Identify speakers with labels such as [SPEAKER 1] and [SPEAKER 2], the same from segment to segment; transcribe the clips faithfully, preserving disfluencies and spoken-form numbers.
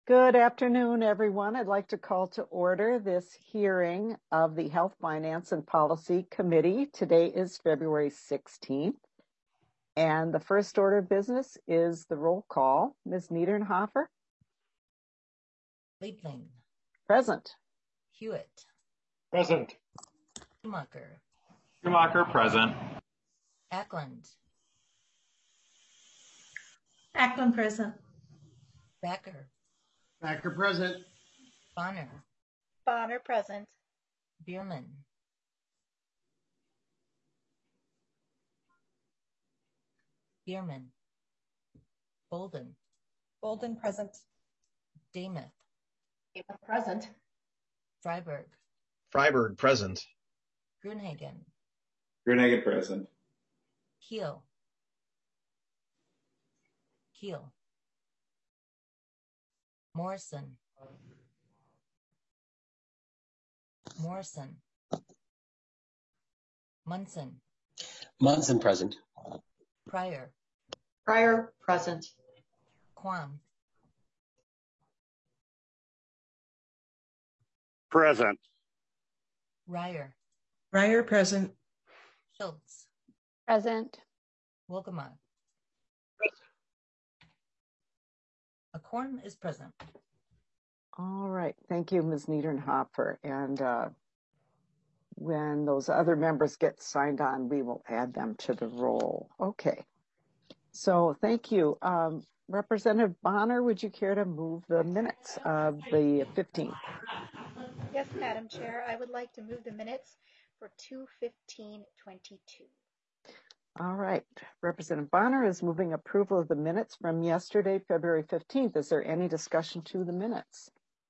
[SPEAKER 1] Good afternoon, everyone. I'd like to call to order this hearing of the Health, Finance, and Policy Committee. Today is February sixteenth, and the first order of business is the roll call. Miz Niedernhofer?
[SPEAKER 2] Liebling.
[SPEAKER 1] Present.
[SPEAKER 2] Hewitt.
[SPEAKER 3] Present.
[SPEAKER 2] Schumacher.
[SPEAKER 4] Schumacher, present.
[SPEAKER 2] Ackland.
[SPEAKER 5] Ackland, present.
[SPEAKER 2] Backer.
[SPEAKER 3] Backer, present.
[SPEAKER 2] Bonner.
[SPEAKER 5] Bonner, present.
[SPEAKER 2] Bierman. Bierman. Bolden.
[SPEAKER 5] Bolden, present.
[SPEAKER 2] Dameth.
[SPEAKER 5] Dameth, present.
[SPEAKER 2] Freiberg.
[SPEAKER 6] Freiberg, present.
[SPEAKER 2] Grunhagen.
[SPEAKER 4] Grunhagen, present.
[SPEAKER 2] Keel. Keel. Morrison. Morrison. Munson.
[SPEAKER 7] Munson, present.
[SPEAKER 2] Pryor.
[SPEAKER 5] Pryor, present.
[SPEAKER 2] Quam.
[SPEAKER 8] Present.
[SPEAKER 2] Ryer.
[SPEAKER 5] Ryer, present.
[SPEAKER 2] Schultz.
[SPEAKER 9] Present.
[SPEAKER 2] Wolgamott. A quorum is present.
[SPEAKER 1] All right. Thank you, Miz Niedernhofer. And uh, when those other members get signed on, we will add them to the roll. Okay. So thank you. Um, Representative Bonner, would you care to move the minutes of the fifteenth?
[SPEAKER 10] Yes, Madam Chair. I would like to move the minutes for two fifteen twenty-two.
[SPEAKER 1] All right. Representative Bonner is moving approval of the minutes from yesterday, February fifteenth. Is there any discussion to the minutes?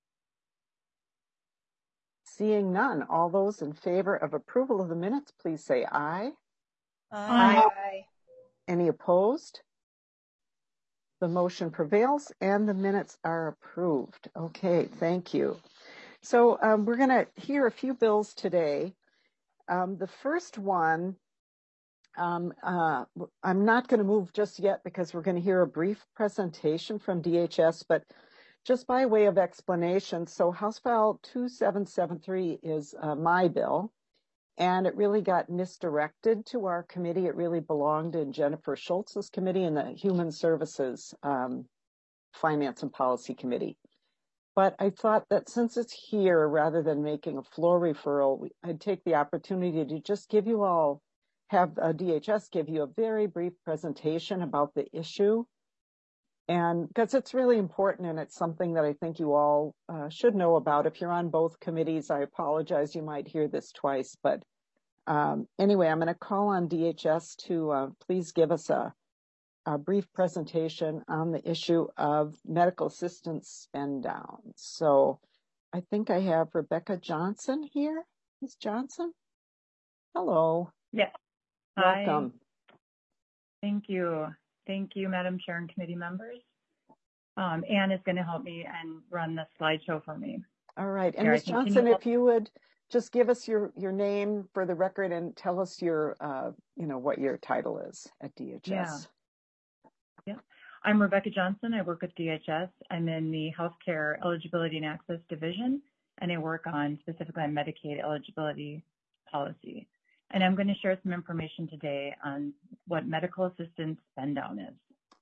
[SPEAKER 1] Seeing none, all those in favor of approval of the minutes, please say aye.
[SPEAKER 10] Aye. Aye.
[SPEAKER 1] Any opposed? The motion prevails and the minutes are approved. Okay, thank you. So um, we're going to hear a few bills today. Um, the first one, um, uh, I'm not going to move just yet because we're going to hear a brief presentation from D H S, but just by way of explanation, so House File two seven seven three is uh, my bill, and it really got misdirected to our committee. It really belonged in Jennifer Schultz's committee in the Human Services um, Finance and Policy Committee. But I thought that since it's here, rather than making a floor referral, I'd take the opportunity to just give you all, have a D H S give you a very brief presentation about the issue. And because it's really important and it's something that I think you all uh, should know about. If you're on both committees, I apologize, you might hear this twice. But um, anyway, I'm going to call on D H S to uh, please give us a, a brief presentation on the issue of medical assistance spend down. So I think I have Rebecca Johnson here. Miz Johnson? Hello.
[SPEAKER 11] Yes.
[SPEAKER 1] Welcome.
[SPEAKER 11] Hi. Thank you. Thank you, Madam Chair and committee members. Um, Anne is going to help me and run the slideshow for me.
[SPEAKER 1] All right. And
[SPEAKER 11] Miz
[SPEAKER 1] Johnson, you if you would just give us your, your name for the record and tell us your, uh, you know, what your title is at D H S.
[SPEAKER 11] Yeah. yeah. I'm Rebecca Johnson. I work with D H S. I'm in the Healthcare Eligibility and Access Division, and I work on specifically on Medicaid eligibility policy. And I'm going to share some information today on what medical assistance spend down is.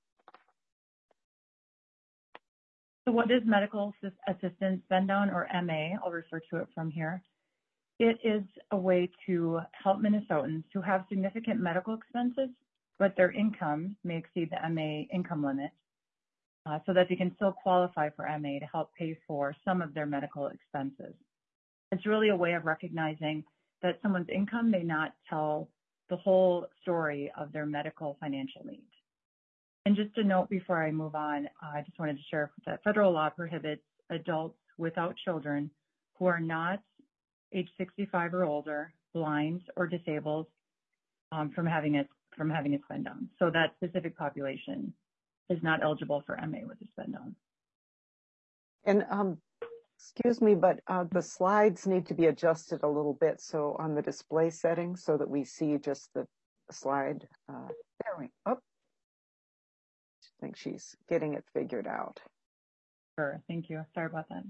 [SPEAKER 11] So what is medical assistance spend down, or M A? I'll refer to it from here. It is a way to help Minnesotans who have significant medical expenses, but their income may exceed the M A income limit, uh, so that they can still qualify for M A to help pay for some of their medical expenses. It's really a way of recognizing that someone's income may not tell the whole story of their medical financial needs. And just a note before I move on, uh, I just wanted to share that federal law prohibits adults without children who are not age sixty-five or older, blind or disabled um, from having a from having a spend down. So that specific population is not eligible for M A with a spend down.
[SPEAKER 1] And um, excuse me, but uh, the slides need to be adjusted a little bit. So on the display settings, so that we see just the slide. Uh, there we go. Oh, I think she's getting it figured out.
[SPEAKER 11] Sure, thank you. Sorry about that.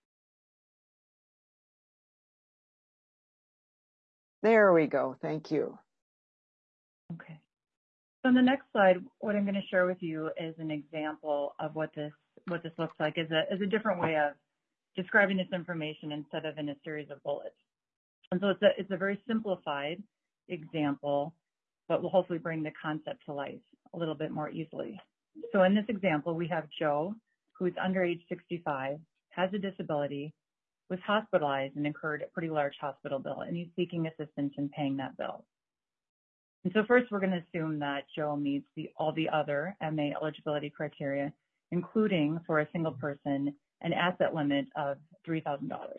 [SPEAKER 1] There we go. Thank you.
[SPEAKER 11] Okay. So on the next slide, what I'm going to share with you is an example of what this what this looks like is a is a different way of describing this information instead of in a series of bullets. And so it's a it's a very simplified example, but will hopefully bring the concept to life a little bit more easily. So in this example, we have Joe, who is under age sixty-five, has a disability, was hospitalized and incurred a pretty large hospital bill, and he's seeking assistance in paying that bill. And so first, we're going to assume that Joe meets the, all the other M A eligibility criteria, including for a single person, an asset limit of three thousand dollars.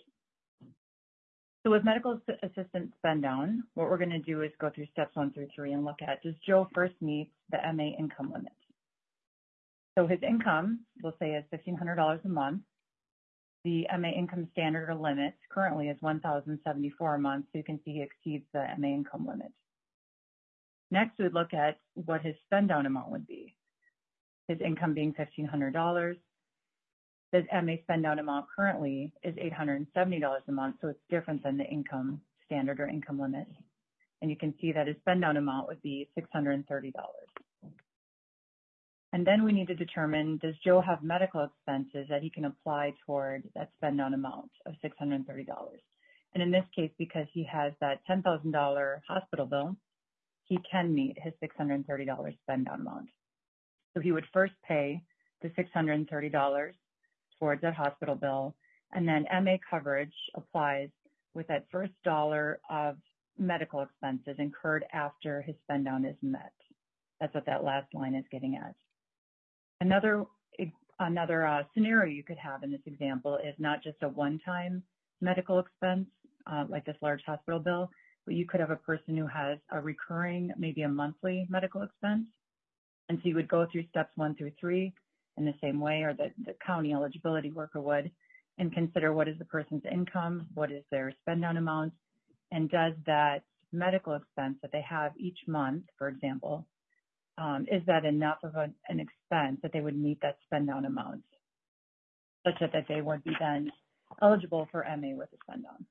[SPEAKER 11] So with medical assistance spend down, what we're going to do is go through steps one through three and look at, does Joe first meet the M A income limit? So his income, we'll say, is fifteen hundred dollars a month. The M A income standard or limit currently is one thousand seventy-four dollars a month, so you can see he exceeds the M A income limit. Next, we'd look at what his spend down amount would be. His income being fifteen hundred dollars. The M A spend down amount currently is eight hundred seventy dollars a month, so it's different than the income standard or income limit. And you can see that his spend down amount would be six hundred thirty dollars. And then we need to determine, does Joe have medical expenses that he can apply toward that spend down amount of six hundred thirty dollars? And in this case, because he has that ten thousand dollars hospital bill, he can meet his six hundred thirty dollars spend down amount. So he would first pay the six hundred thirty dollars towards that hospital bill, and then M A coverage applies with that first dollar of medical expenses incurred after his spend down is met. That's what that last line is getting at. Another another uh, scenario you could have in this example is not just a one-time medical expense, uh, like this large hospital bill, but you could have a person who has a recurring, maybe a monthly medical expense. And so you would go through steps one through three in the same way, or the, the county eligibility worker would, and consider what is the person's income, what is their spend down amount, and does that medical expense that they have each month, for example, um, is that enough of a, an expense that they would meet that spend down amount, such that, that they would be then eligible for M A with a spend down.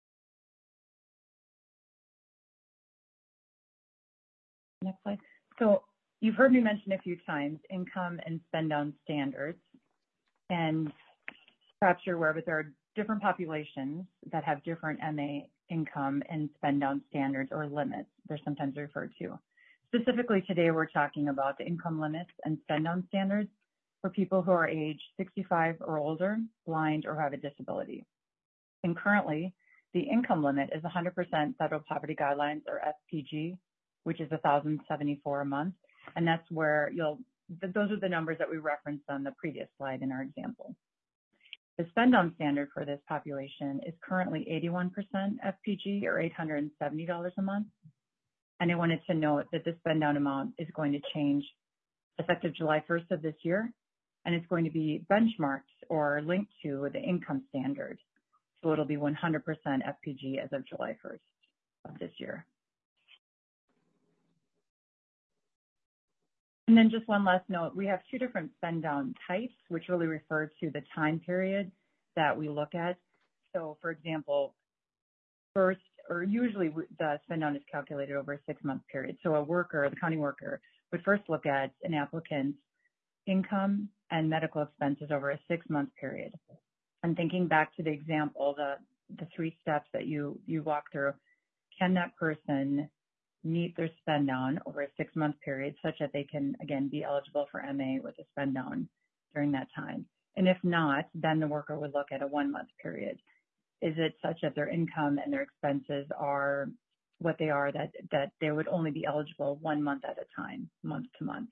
[SPEAKER 11] Next slide. So you've heard me mention a few times income and spend down standards, and perhaps you're aware, but there are different populations that have different M A income and spend down standards or limits, they're sometimes referred to. Specifically today, we're talking about the income limits and spend down standards for people who are age sixty-five or older, blind, or have a disability. And currently, the income limit is one hundred percent Federal Poverty Guidelines, or F P G, which is one thousand seventy-four dollars a month. And that's where you'll, those are the numbers that we referenced on the previous slide in our example. The spend down standard for this population is currently eighty-one percent F P G, or eight hundred seventy dollars a month. And I wanted to note that the spend down amount is going to change effective July first of this year, and it's going to be benchmarked or linked to the income standard. So it'll be one hundred percent F P G as of July first of this year. And then just one last note, we have two different spend down types, which really refer to the time period that we look at. So for example, first, or usually the spend down is calculated over a six month period. So a worker, the county worker, would first look at an applicant's income and medical expenses over a six month period. And thinking back to the example, the, the three steps that you, you walk through, can that person meet their spend down over a six month period such that they can, again, be eligible for M A with a spend down during that time? And if not, then the worker would look at a one month period. Is it such that their income and their expenses are what they are, that, that they would only be eligible one month at a time, month to month?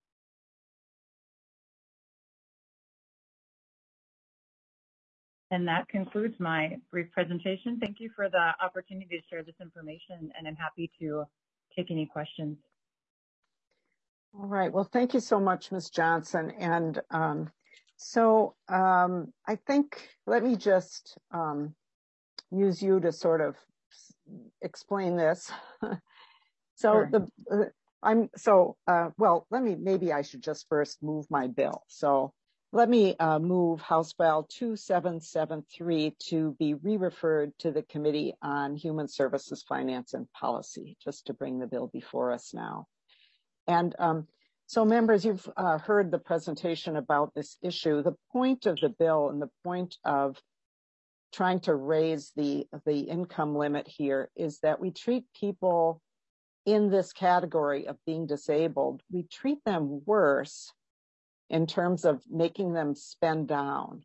[SPEAKER 11] And that concludes my brief presentation. Thank you for the opportunity to share this information, and I'm happy to take any questions.
[SPEAKER 1] All right. Well, thank you so much, Miz Johnson. And um, so um, I think, let me just um, use you to sort of explain this. So
[SPEAKER 11] Sure.
[SPEAKER 1] the uh, I'm so uh, well. Let me maybe I should just first move my bill. So Let me uh, move House File two seven seven three to be re-referred to the Committee on Human Services, Finance, and Policy, just to bring the bill before us now. And um, so members, you've uh, heard the presentation about this issue. The point of the bill and the point of trying to raise the, the income limit here is that we treat people in this category of being disabled, we treat them worse in terms of making them spend down,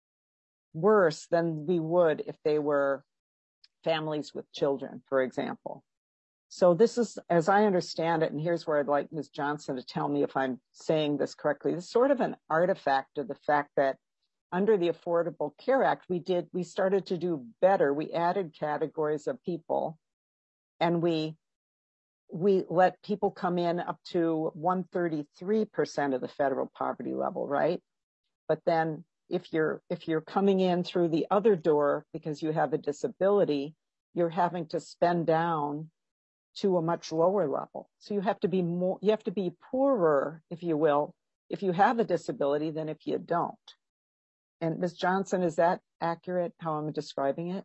[SPEAKER 1] worse than we would if they were families with children, for example. So this is, as I understand it, and here's where I'd like Miz Johnson to tell me if I'm saying this correctly, this is sort of an artifact of the fact that under the Affordable Care Act, we did, we started to do better. We added categories of people, and we we let people come in up to one hundred thirty-three percent of the federal poverty level, right? But then if you're if you're coming in through the other door because you have a disability, you're having to spend down to a much lower level. So you have to be more, you have to be poorer, if you will, if you have a disability than if you don't. And Miz Johnson, is that accurate how I'm describing it?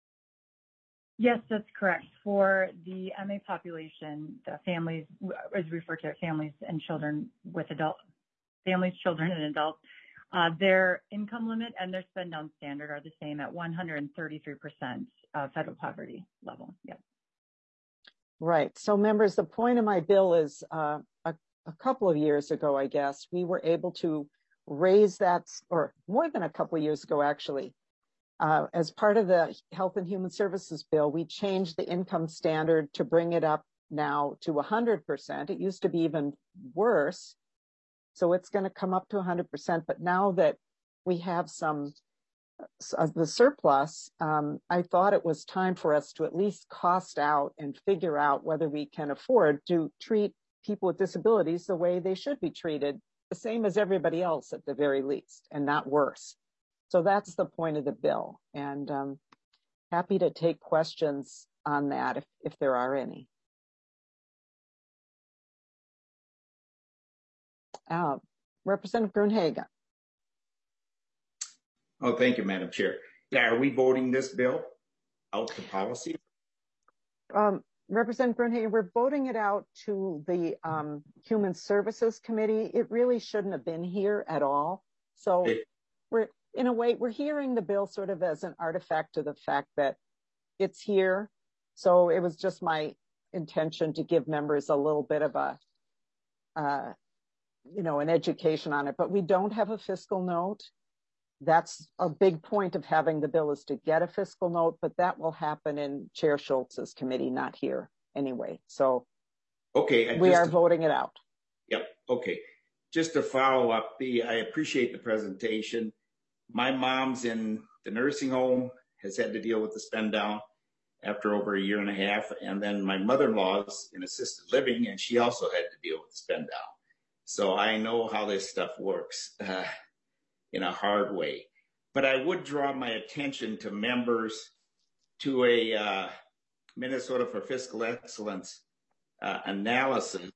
[SPEAKER 11] Yes, that's correct. For the M A population, the families, as referred to, families and children with adult, families, children, and adults, uh, their income limit and their spend down standard are the same at one hundred thirty-three percent uh, federal poverty level. Yep. Right.
[SPEAKER 1] So members, the point of my bill is uh, a, a couple of years ago, I guess, we were able to raise that, or more than a couple of years ago, actually, uh, as part of the Health and Human Services bill, we changed the income standard to bring it up now to one hundred percent. It used to be even worse. So it's going to come up to one hundred percent. But now that we have some of the surplus, um, I thought it was time for us to at least cost out and figure out whether we can afford to treat people with disabilities the way they should be treated, the same as everybody else at the very least, and not worse. So that's the point of the bill. And um, happy to take questions on that if, if there are any. Uh, Representative Gruenhagen.
[SPEAKER 8] Oh, thank you, Madam Chair. Yeah, are we voting this bill out to policy?
[SPEAKER 1] Um, Representative Gruenhagen, we're voting it out to the um, Human Services Committee. It really shouldn't have been here at all. So okay. we're, in a way, we're hearing the bill sort of as an artifact of the fact that it's here. So it was just my intention to give members a little bit of a, uh, you know, an education on it. But we don't have a fiscal note. That's a big point of having the bill, is to get a fiscal note, but that will happen in Chair Schultz's committee, not here anyway. So
[SPEAKER 8] okay,
[SPEAKER 1] we are to, voting it out.
[SPEAKER 8] Yep. Okay. Just to follow up, the I appreciate the presentation. My mom's in the nursing home, has had to deal with the spend down after over a year and a half. And then my mother-in-law's in assisted living, and she also had to deal with the spend down. So I know how this stuff works. Uh, in a hard way. But I would draw my attention to members to a uh, Minnesota for Fiscal Excellence uh, analysis.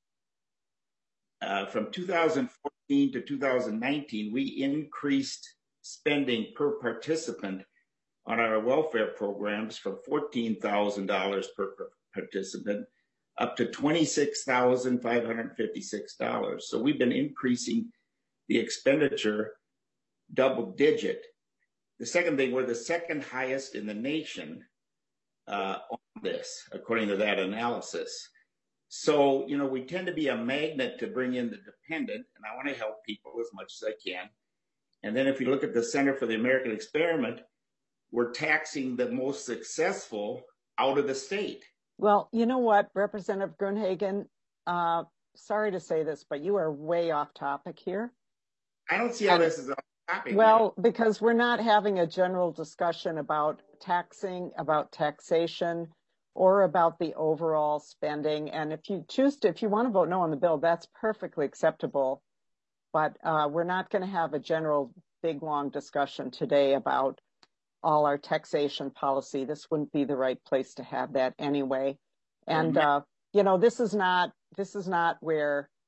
[SPEAKER 8] Uh, from two thousand fourteen to two thousand nineteen, we increased spending per participant on our welfare programs from fourteen thousand dollars per participant up to twenty-six thousand five hundred fifty-six dollars. So we've been increasing the expenditure double digit. The second thing, we're the second highest in the nation uh, on this, according to that analysis. So, you know, we tend to be a magnet to bring in the dependent, and I want to help people as much as I can. And then if you look at the Center for the American Experiment, we're taxing the most successful out of the state.
[SPEAKER 1] Well, you know what, Representative Gruenhagen, uh, sorry to say this, but you are way off topic here.
[SPEAKER 8] I don't see how this is off topic.
[SPEAKER 1] Well, because we're not having a general discussion about taxing, about taxation, or about the overall spending. And if you choose to, if you want to vote no on the bill, that's perfectly acceptable. But uh, we're not going to have a general big, long discussion today about all our taxation policy. This wouldn't be the right place to have that anyway. And, uh, you know, this is not, this is not where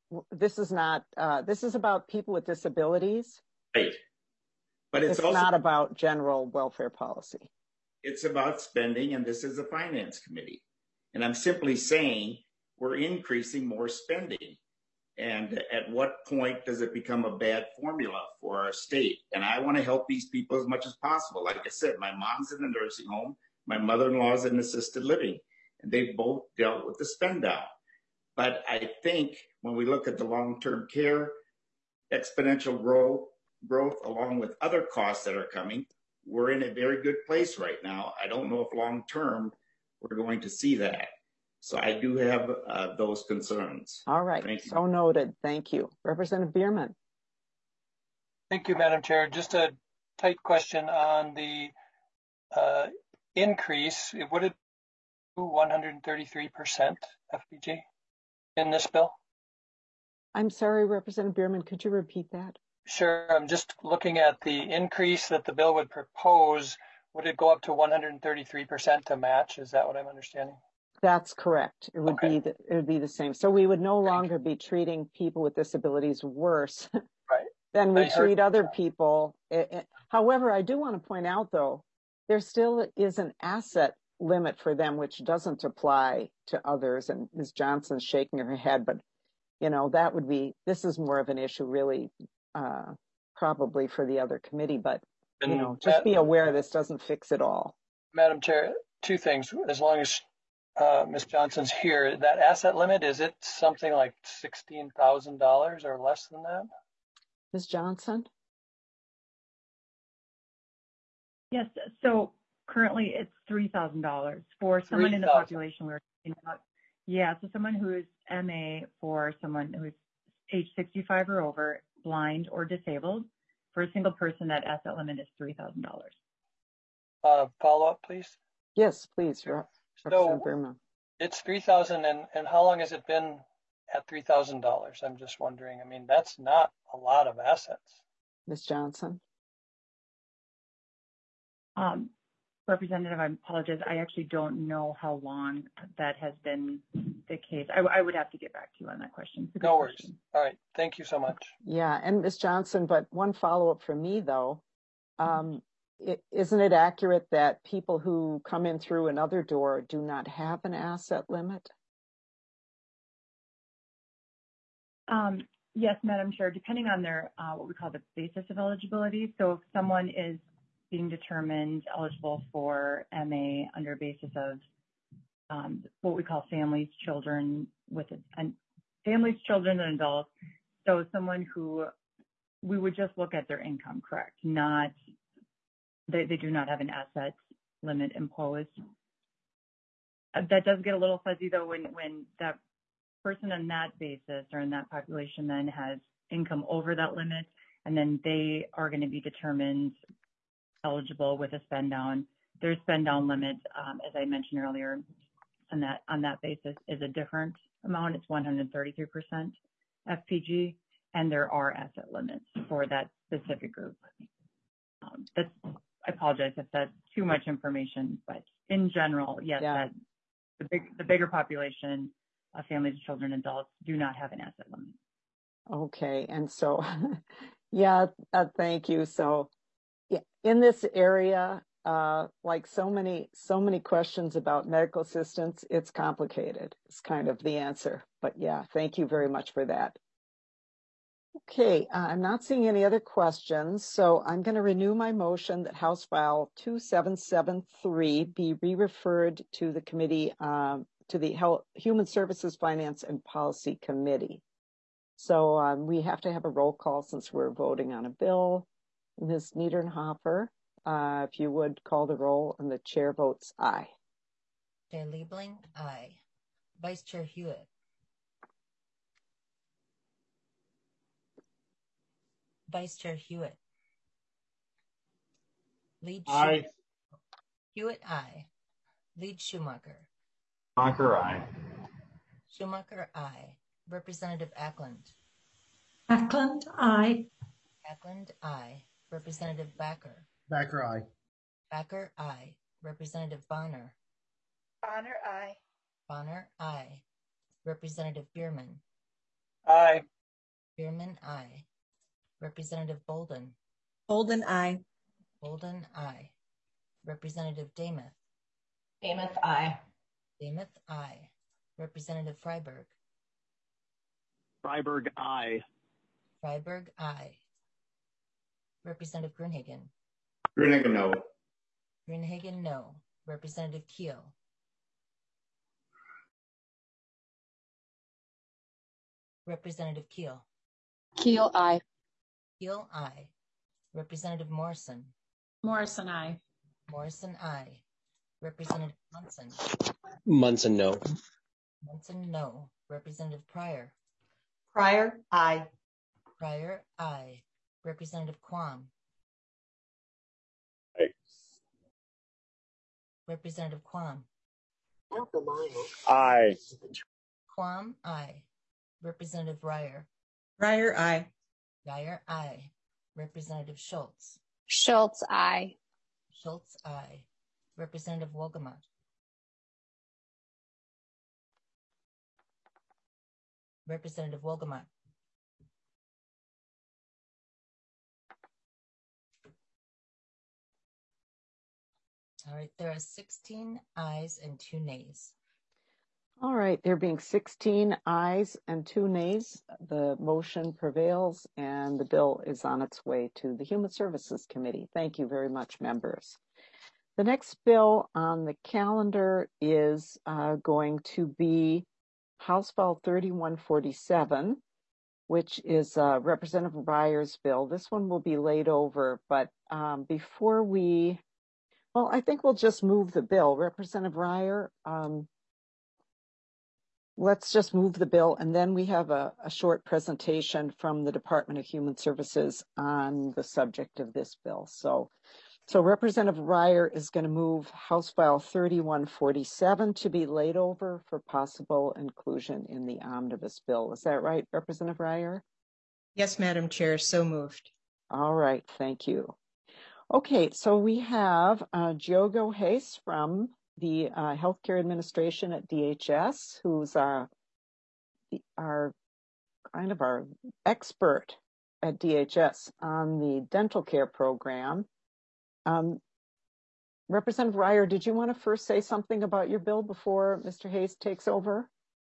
[SPEAKER 1] this is not, uh, this is about people with disabilities.
[SPEAKER 8] Right. But it's,
[SPEAKER 1] It's
[SPEAKER 8] also
[SPEAKER 1] not about general welfare policy.
[SPEAKER 8] It's about spending, and this is a finance committee. And I'm simply saying we're increasing more spending. And at what point does it become a bad formula for our state? And I want to help these people as much as possible. Like I said, my mom's in a nursing home. My mother-in-law is in assisted living. And they've both dealt with the spend down. But I think when we look at the long-term care, exponential growth, growth along with other costs that are coming, we're in a very good place right now. I don't know if long-term we're going to see that. So I do have uh, those concerns.
[SPEAKER 1] All right.
[SPEAKER 8] Thank you.
[SPEAKER 1] So noted. Thank you. Representative Bierman.
[SPEAKER 9] Thank you, Madam Chair. Just a tight question on the uh, increase. Would it be one hundred thirty-three percent F P G in this bill?
[SPEAKER 1] I'm sorry, Representative Bierman, could you repeat that?
[SPEAKER 9] Sure. I'm just looking at the increase that the bill would propose. Would it go up to one hundred thirty-three percent to match? Is that what I'm understanding?
[SPEAKER 1] That's correct. It would
[SPEAKER 9] Okay.
[SPEAKER 1] be the, it would be the same. So we would no longer be treating people with disabilities worse
[SPEAKER 9] Right.
[SPEAKER 1] than we
[SPEAKER 9] I heard-
[SPEAKER 1] treat other people. It- it- however, I do want to point out, though, there still is an asset limit for them, which doesn't apply to others. And Miz Johnson's shaking her head, but you know that would be. This is more of an issue, really, uh, probably for the other committee. But you
[SPEAKER 9] And
[SPEAKER 1] know, just
[SPEAKER 9] that-
[SPEAKER 1] be aware this doesn't fix it all.
[SPEAKER 9] Madam Chair, two things. As long as uh, Miz Johnson's here, that asset limit, is it something like sixteen thousand dollars or less than that?
[SPEAKER 1] Miz Johnson.
[SPEAKER 11] Yes. So currently it's three thousand dollars for someone in the
[SPEAKER 9] three thousand dollars.
[SPEAKER 11] population we were talking about. Yeah. So someone who is M A, for someone who's age sixty-five or over, blind or disabled. For a single person, that asset limit is three thousand dollars.
[SPEAKER 9] Uh, follow up, please.
[SPEAKER 1] Yes, please, Re-
[SPEAKER 9] So
[SPEAKER 1] Representative Bierman.
[SPEAKER 9] it's three thousand dollars, and, and how long has it been at three thousand dollars? I'm just wondering. I mean, that's not a lot of assets.
[SPEAKER 1] Miz Johnson.
[SPEAKER 11] Um, Representative, I apologize. I actually don't know how long that has been the case. I, I would have to get back to you on that question. It's a good
[SPEAKER 9] No worries.
[SPEAKER 11] question.
[SPEAKER 9] All right. Thank you so much.
[SPEAKER 1] Yeah, and Miz Johnson, but one follow-up from me, though. Um, it, isn't it accurate that people who come in through another door do not have an asset limit?
[SPEAKER 11] Um, yes, Madam Chair, depending on their, uh, what we call the basis of eligibility. So if someone is being determined eligible for M A under a basis of um, what we call families, children with a, and families, children, and adults. So someone who we would just look at their income, correct? Not, they, they do not have an asset limit imposed. Uh, that does get a little fuzzy though when, when that person on that basis or in that population then has income over that limit, and then they are going to be determined eligible with a spend down. Their spend down limit, um, as I mentioned earlier, on that on that basis is a different amount. It's one hundred thirty-three percent F P G, and there are asset limits for that specific group. Um, that's, I apologize if that's too much information, but in general, yes,
[SPEAKER 1] Yeah.
[SPEAKER 11] that the big the bigger population of families, children, adults do not have an asset limit.
[SPEAKER 1] Okay, and so, yeah, uh, thank you. So, yeah, in this area, uh, like so many, so many questions about medical assistance, it's complicated. It's kind of the answer. But yeah, thank you very much for that. Okay, uh, I'm not seeing any other questions, so I'm going to renew my motion that House File two seven seven three be re-referred to the committee, um, to the Health, Human Services, Finance, and Policy Committee. So um, we have to have a roll call since we're voting on a bill. Miz Niedernhofer, uh, if you would call the roll, and the chair votes aye.
[SPEAKER 2] Chair Liebling, aye. Vice Chair Hewitt. Vice Chair Hewitt. Lead
[SPEAKER 3] Aye.
[SPEAKER 2] Schu- Hewitt, aye. Lead Schumacher.
[SPEAKER 4] Schumacher, aye.
[SPEAKER 2] Schumacher, aye. Representative Ackland.
[SPEAKER 5] Ackland, aye.
[SPEAKER 2] Ackland, aye. Representative Backer.
[SPEAKER 3] Backer, aye.
[SPEAKER 2] Backer, aye. Representative Bonner.
[SPEAKER 10] Bonner, aye.
[SPEAKER 2] Bonner, aye. Representative Bierman.
[SPEAKER 9] Aye.
[SPEAKER 2] Bierman, aye. Representative Bolden.
[SPEAKER 12] Bolden, aye.
[SPEAKER 2] Bolden, aye. Representative Demuth.
[SPEAKER 12] Demuth, aye.
[SPEAKER 2] Demuth, aye. Representative Freiberg.
[SPEAKER 13] Freiberg, aye.
[SPEAKER 2] Freiberg, aye. Representative Gruenhagen.
[SPEAKER 8] Gruenhagen, no.
[SPEAKER 2] Gruenhagen, no. Representative Keel. Representative Keel.
[SPEAKER 12] Keel, aye.
[SPEAKER 2] Keel, aye. Representative Morrison.
[SPEAKER 5] Morrison, aye.
[SPEAKER 2] Morrison, aye. Representative Munson.
[SPEAKER 7] Munson, no.
[SPEAKER 2] Munson, no. Representative Pryor.
[SPEAKER 12] Pryor, aye.
[SPEAKER 2] Pryor, aye. Representative Quam.
[SPEAKER 13] Aye.
[SPEAKER 2] Representative Quam.
[SPEAKER 13] Aye.
[SPEAKER 2] Quam, aye. Representative Ryer.
[SPEAKER 12] Ryer, aye.
[SPEAKER 2] Ryer, aye. Representative Schultz.
[SPEAKER 14] Schultz, aye.
[SPEAKER 2] Schultz, aye. Representative Wolgamott. Representative Wolgamott. All right, there are sixteen ayes and two nays.
[SPEAKER 1] All right, there being sixteen ayes and two nays, the motion prevails and the bill is on its way to the Human Services Committee. Thank you very much, members. The next bill on the calendar is uh, going to be House File thirty-one forty-seven, which is uh, Representative Ryer's bill. This one will be laid over, but um, before we, well, I think we'll just move the bill. Representative Ryer, um, let's just move the bill, and then we have a, a short presentation from the Department of Human Services on the subject of this bill. So, so Representative Ryer is going to move House File thirty-one forty-seven to be laid over for possible inclusion in the omnibus bill. Is that right, Representative Ryer?
[SPEAKER 12] Yes, Madam Chair, so moved.
[SPEAKER 1] All right, thank you. Okay, so we have uh, Diogo Reis from the uh, Healthcare Administration at D H S, who's uh, our kind of our expert at D H S on the dental care program. Um, Representative Ryer, did you want to first say something about your bill before Mister Hayes takes over?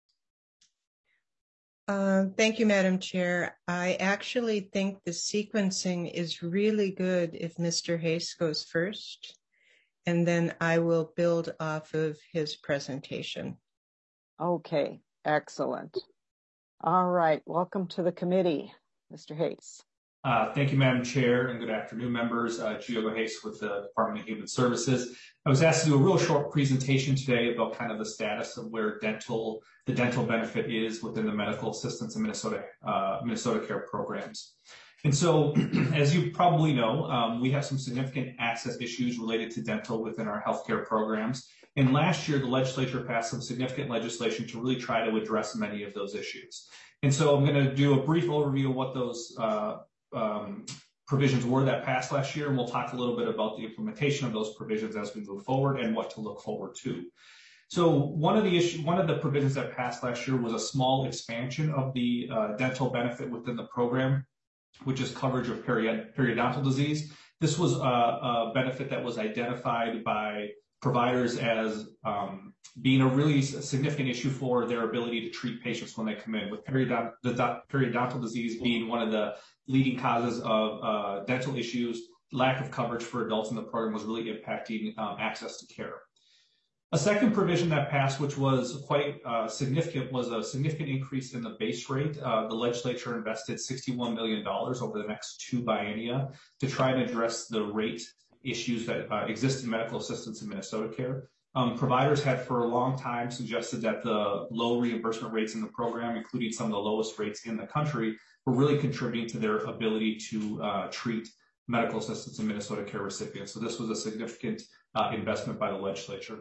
[SPEAKER 15] Uh, thank you, Madam Chair. I actually think the sequencing is really good if Mister Hayes goes first, and then I will build off of his presentation.
[SPEAKER 1] Okay, excellent. All right, welcome to the committee, Mister Hayes.
[SPEAKER 16] Uh, thank you, Madam Chair, and good afternoon, members. Uh, Diogo Reis with the Department of Human Services. I was asked to do a real short presentation today about kind of the status of where dental, the dental benefit is within the medical assistance and Minnesota, uh, Minnesota Care programs. And so, as you probably know, um, we have some significant access issues related to dental within our healthcare programs. And last year, the legislature passed some significant legislation to really try to address many of those issues. And so I'm going to do a brief overview of what those uh, um, provisions were that passed last year, and we'll talk a little bit about the implementation of those provisions as we move forward and what to look forward to. So one of the issue, one of the provisions that passed last year was a small expansion of the uh, dental benefit within the program, which is coverage of period, periodontal disease. This was a, a benefit that was identified by providers as um, being a really significant issue for their ability to treat patients when they come in, with periodont the periodontal disease being one of the leading causes of uh, dental issues. Lack of coverage for adults in the program was really impacting um, access to care. A second provision that passed, which was quite uh, significant, was a significant increase in the base rate. Uh, the legislature invested sixty-one million dollars over the next two biennia to try and address the rate issues that uh, exist in medical assistance in Minnesota Care. Um, providers had for a long time suggested that the low reimbursement rates in the program, including some of the lowest rates in the country, were really contributing to their ability to uh, treat medical assistance in Minnesota Care recipients. So this was a significant uh, investment by the legislature.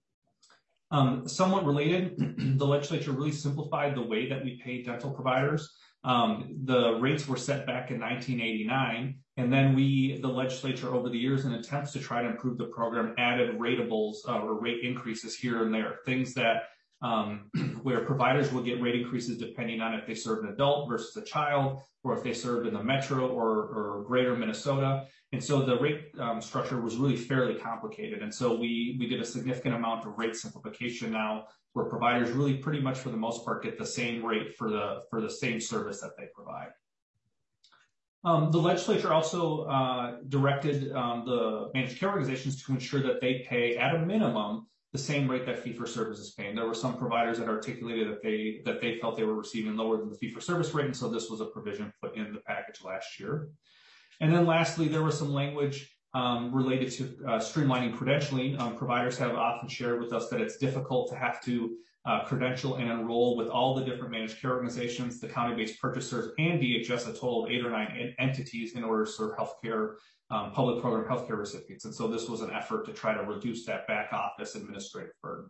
[SPEAKER 16] Um, somewhat related, the legislature really simplified the way that we pay dental providers. Um, the rates were set back in nineteen eighty-nine, and then we, the legislature over the years, in attempts to try to improve the program, added ratables uh, or rate increases here and there, things that um, where providers will get rate increases depending on if they serve an adult versus a child, or if they serve in the metro or, or greater Minnesota. And so the rate um, structure was really fairly complicated. And so we, we did a significant amount of rate simplification now, where providers really pretty much for the most part get the same rate for the, for the same service that they provide. Um, the legislature also uh, directed um, the managed care organizations to ensure that they pay at a minimum the same rate that fee-for-service is paying. There were some providers that articulated that they that they felt they were receiving lower than the fee-for-service rate, and so this was a provision put in the package last year. And then lastly, there was some language um, related to uh, streamlining credentialing. Um, providers have often shared with us that it's difficult to have to uh, credential and enroll with all the different managed care organizations, the county-based purchasers, and D H S, a total of eight or nine en entities in order to serve healthcare, um, public program healthcare recipients. And so this was an effort to try to reduce that back office administrative burden.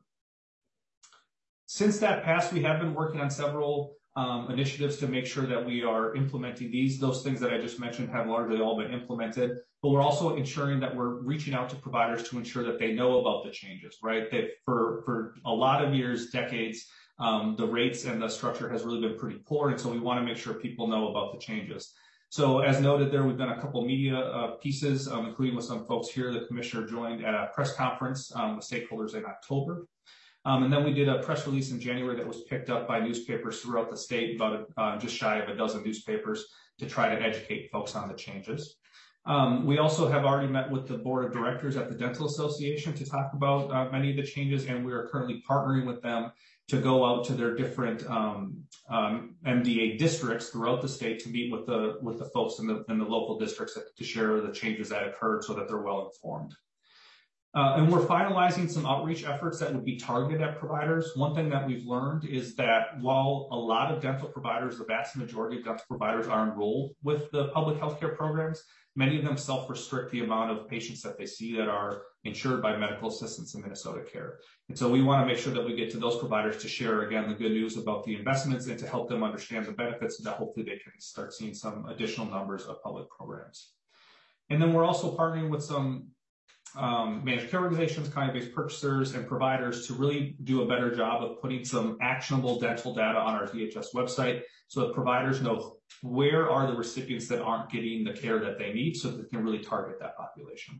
[SPEAKER 16] Since that passed, we have been working on several um, initiatives to make sure that we are implementing these. Those things that I just mentioned have largely all been implemented, but we're also ensuring that we're reaching out to providers to ensure that they know about the changes, right? That for, for a lot of years, decades, um, the rates and the structure has really been pretty poor, and so we want to make sure people know about the changes. So as noted there, we've done a couple media uh, pieces, um, including with some folks here. The commissioner joined at a press conference um, with stakeholders in October. Um, and then we did a press release in January that was picked up by newspapers throughout the state, about uh, just shy of a dozen newspapers, to try to educate folks on the changes. Um, we also have already met with the board of directors at the Dental Association to talk about uh, many of the changes, and we are currently partnering with them to go out to their different um, um, M D A districts throughout the state to meet with the with the folks in the in the local districts to share the changes that occurred so that they're well informed. Uh, and we're finalizing some outreach efforts that would be targeted at providers. One thing that we've learned is that while a lot of dental providers, the vast majority of dental providers are enrolled with the public healthcare programs, many of them self-restrict the amount of patients that they see that are insured by medical assistance in Minnesota Care. And so we want to make sure that we get to those providers to share, again, the good news about the investments and to help them understand the benefits so that hopefully they can start seeing some additional numbers of public programs. And then we're also partnering with some Um, managed care organizations, county-based purchasers, and providers to really do a better job of putting some actionable dental data on our D H S website so that providers know where are the recipients that aren't getting the care that they need so that they can really target that population.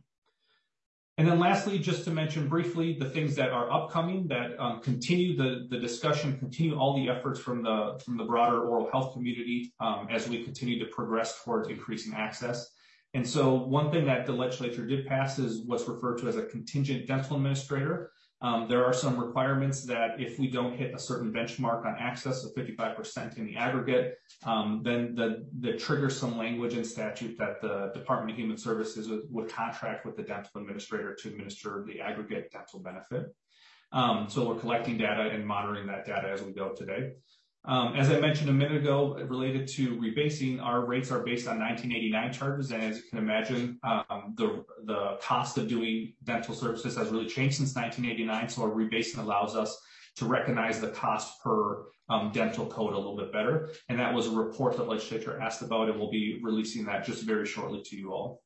[SPEAKER 16] And then lastly, just to mention briefly the things that are upcoming that um, continue the, the discussion, continue all the efforts from the, from the broader oral health community um, as we continue to progress towards increasing access. And so one thing that the legislature did pass is what's referred to as a contingent dental administrator. Um, there are some requirements that if we don't hit a certain benchmark on access of fifty-five percent in the aggregate, um, then the, the triggers some language in statute that the Department of Human Services would, would contract with the dental administrator to administer the aggregate dental benefit. Um, so we're collecting data and monitoring that data as we go today. Um, as I mentioned a minute ago, related to rebasing, our rates are based on nineteen eighty-nine charges, and as you can imagine, um, the the cost of doing dental services has really changed since nineteen eighty-nine. So our rebasing allows us to recognize the cost per um, dental code a little bit better, and that was a report that legislature asked about, and we'll be releasing that just very shortly to you all.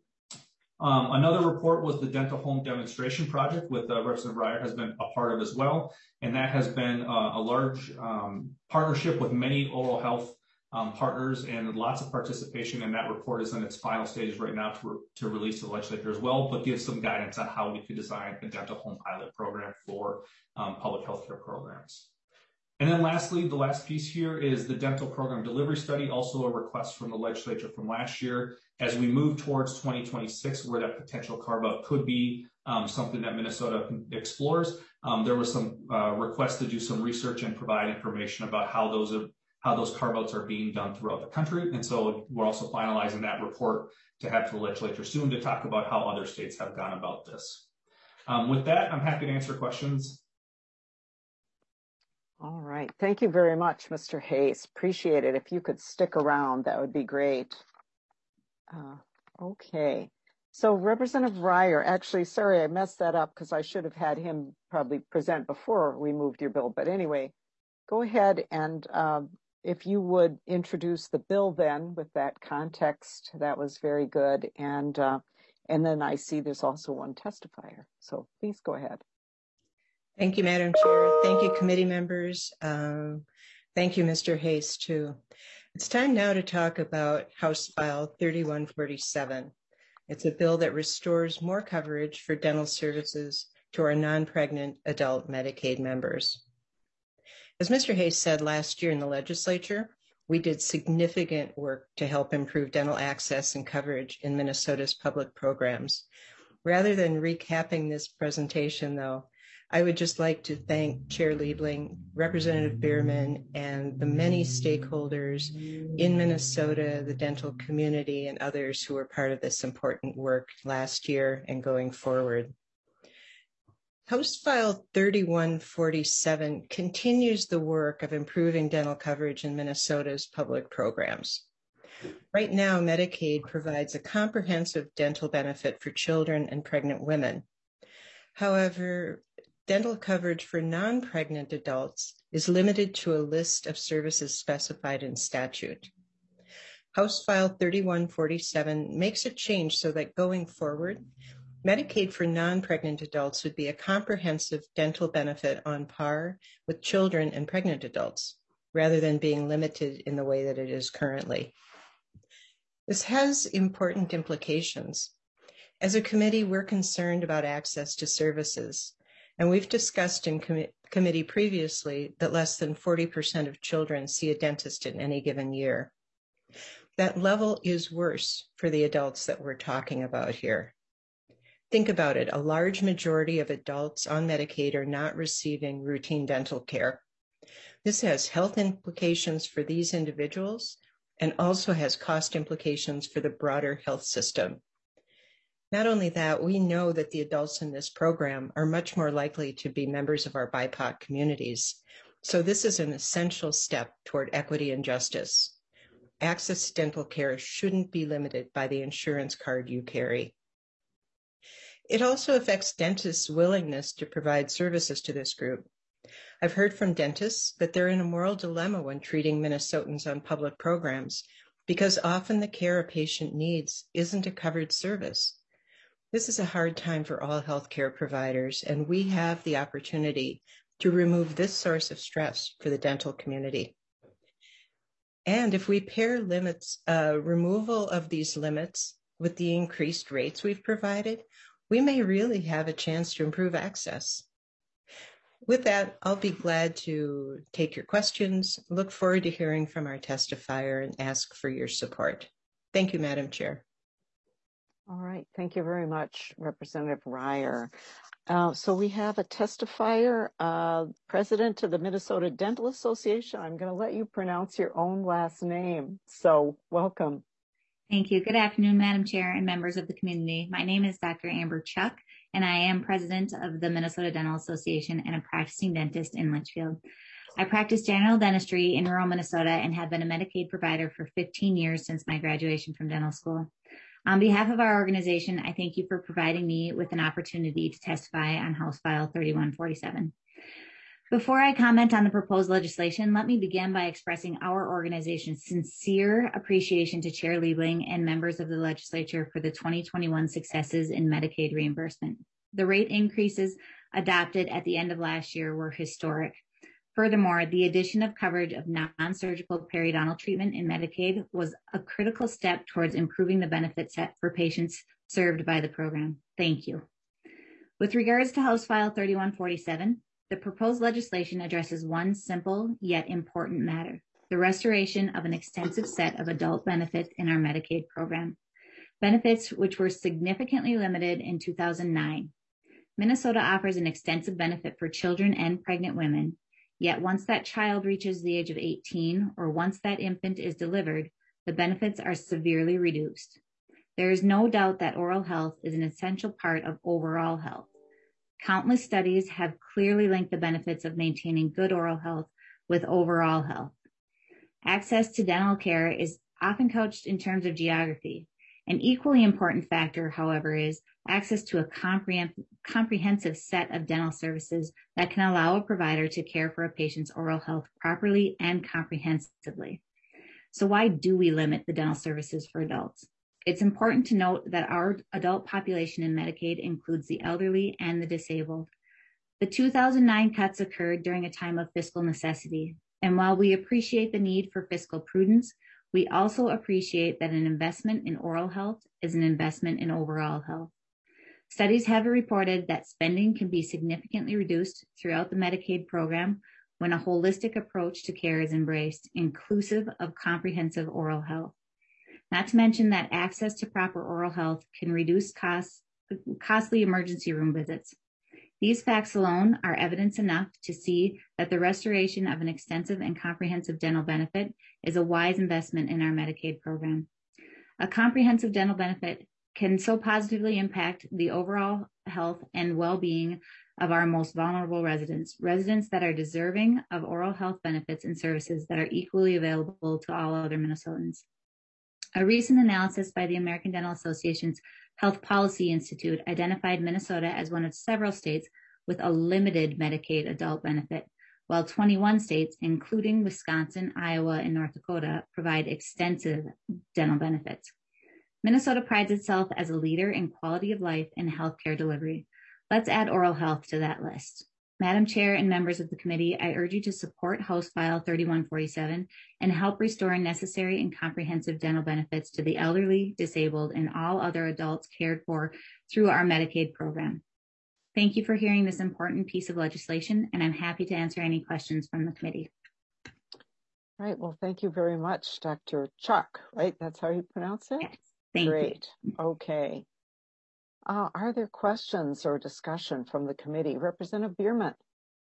[SPEAKER 16] Um, another report was the dental home demonstration project, with uh, Representative Reyer has been a part of as well. And that has been uh, a large um, partnership with many oral health um, partners and lots of participation. And that report is in its final stages right now to, re to release to the legislature as well, but gives some guidance on how we could design a dental home pilot program for um, public healthcare programs. And then lastly, the last piece here is the dental program delivery study, also a request from the legislature from last year. As we move towards twenty twenty-six, where that potential carve-out could be um, something that Minnesota explores, um, there was some uh, requests to do some research and provide information about how those are, how those carve-outs are being done throughout the country. And so we're also finalizing that report to have to the legislature soon to talk about how other states have gone about this. Um, with that, I'm happy to answer questions.
[SPEAKER 1] All right. Thank you very much, Mister Hayes. Appreciate it. If you could stick around, that would be great. Uh, okay. So Representative Reyer, actually, sorry, I messed that up because I should have had him probably present before we moved your bill. But anyway, go ahead and um, if you would introduce the bill then with that context, that was very good. And, uh, and then I see there's also one testifier. So please go ahead.
[SPEAKER 15] Thank you, Madam Chair. Thank you, committee members. Um, thank you, Mister Hayes, too. It's time now to talk about House File thirty-one forty-seven. It's a bill that restores more coverage for dental services to our non-pregnant adult Medicaid members. As Mister Hayes said last year in the legislature, we did significant work to help improve dental access and coverage in Minnesota's public programs. Rather than recapping this presentation, though, I would just like to thank Chair Liebling, Representative Bierman, and the many stakeholders in Minnesota, the dental community, and others who were part of this important work last year and going forward. House File thirty-one forty-seven continues the work of improving dental coverage in Minnesota's public programs. Right now, Medicaid provides a comprehensive dental benefit for children and pregnant women. However, dental coverage for non-pregnant adults is limited to a list of services specified in statute. House File thirty-one forty-seven makes a change so that going forward, Medicaid for non-pregnant adults would be a comprehensive dental benefit on par with children and pregnant adults, rather than being limited in the way that it is currently. This has important implications. As a committee, we're concerned about access to services, and we've discussed in com- committee previously that less than forty percent of children see a dentist in any given year. That level is worse for the adults that we're talking about here. Think about it, a large majority of adults on Medicaid are not receiving routine dental care. This has health implications for these individuals and also has cost implications for the broader health system. Not only that, we know that the adults in this program are much more likely to be members of our B I P O C communities. So this is an essential step toward equity and justice. Access to dental care shouldn't be limited by the insurance card you carry. It also affects dentists' willingness to provide services to this group. I've heard from dentists that they're in a moral dilemma when treating Minnesotans on public programs because often the care a patient needs isn't a covered service. This is a hard time for all healthcare providers, and we have the opportunity to remove this source of stress for the dental community. And if we pair limits, uh, removal of these limits with the increased rates we've provided, we may really have a chance to improve access. With that, I'll be glad to take your questions, look forward to hearing from our testifier, and ask for your support. Thank you, Madam Chair.
[SPEAKER 1] All right, thank you very much, Representative Reyer. Uh, so we have a testifier, uh, President of the Minnesota Dental Association. I'm going to let you pronounce your own last name. So welcome.
[SPEAKER 13] Thank you. Good afternoon, Madam Chair and members of the community. My name is Doctor Amber Chuck, and I am president of the Minnesota Dental Association and a practicing dentist in Litchfield. I practice general dentistry in rural Minnesota and have been a Medicaid provider for fifteen years since my graduation from dental school. On behalf of our organization, I thank you for providing me with an opportunity to testify on House File thirty-one forty-seven. Before I comment on the proposed legislation, let me begin by expressing our organization's sincere appreciation to Chair Liebling and members of the legislature for the twenty twenty-one successes in Medicaid reimbursement. The rate increases adopted at the end of last year were historic. Furthermore, the addition of coverage of non-surgical periodontal treatment in Medicaid was a critical step towards improving the benefit set for patients served by the program. Thank you. With regards to House File thirty-one forty-seven, the proposed legislation addresses one simple yet important matter: the restoration of an extensive set of adult benefits in our Medicaid program, benefits which were significantly limited in two thousand nine. Minnesota offers an extensive benefit for children and pregnant women, yet once that child reaches the age of eighteen or once that infant is delivered, the benefits are severely reduced. There is no doubt that oral health is an essential part of overall health. Countless studies have clearly linked the benefits of maintaining good oral health with overall health. Access to dental care is often couched in terms of geography. An equally important factor, however, is access to a comprehend- comprehensive set of dental services that can allow a provider to care for a patient's oral health properly and comprehensively. So why do we limit the dental services for adults? It's important to note that our adult population in Medicaid includes the elderly and the disabled. The two thousand nine cuts occurred during a time of fiscal necessity. And while we appreciate the need for fiscal prudence, we also appreciate that an investment in oral health is an investment in overall health. Studies have reported that spending can be significantly reduced throughout the Medicaid program when a holistic approach to care is embraced, inclusive of comprehensive oral health. Not to mention that access to proper oral health can reduce costs, costly emergency room visits. These facts alone are evidence enough to see that the restoration of an extensive and comprehensive dental benefit is a wise investment in our Medicaid program. A comprehensive dental benefit can so positively impact the overall health and well-being of our most vulnerable residents, residents that are deserving of oral health benefits and services that are equally available to all other Minnesotans. A recent analysis by the American Dental Association's Health Policy Institute identified Minnesota as one of several states with a limited Medicaid adult benefit, while twenty-one states, including Wisconsin, Iowa, and North Dakota, provide extensive dental benefits. Minnesota prides itself as a leader in quality of life and healthcare delivery. Let's add oral health to that list. Madam Chair and members of the committee, I urge you to support House File thirty-one forty-seven and help restore necessary and comprehensive dental benefits to the elderly, disabled, and all other adults cared for through our Medicaid program. Thank you for hearing this important piece of legislation, and I'm happy to answer any questions from the committee.
[SPEAKER 1] All right, well, thank you very much, Doctor Chuck, right? That's how you pronounce it?
[SPEAKER 13] Yes, thank
[SPEAKER 1] Great.
[SPEAKER 13] you.
[SPEAKER 1] Okay. Uh, are there questions or discussion from the committee? Representative Bierman.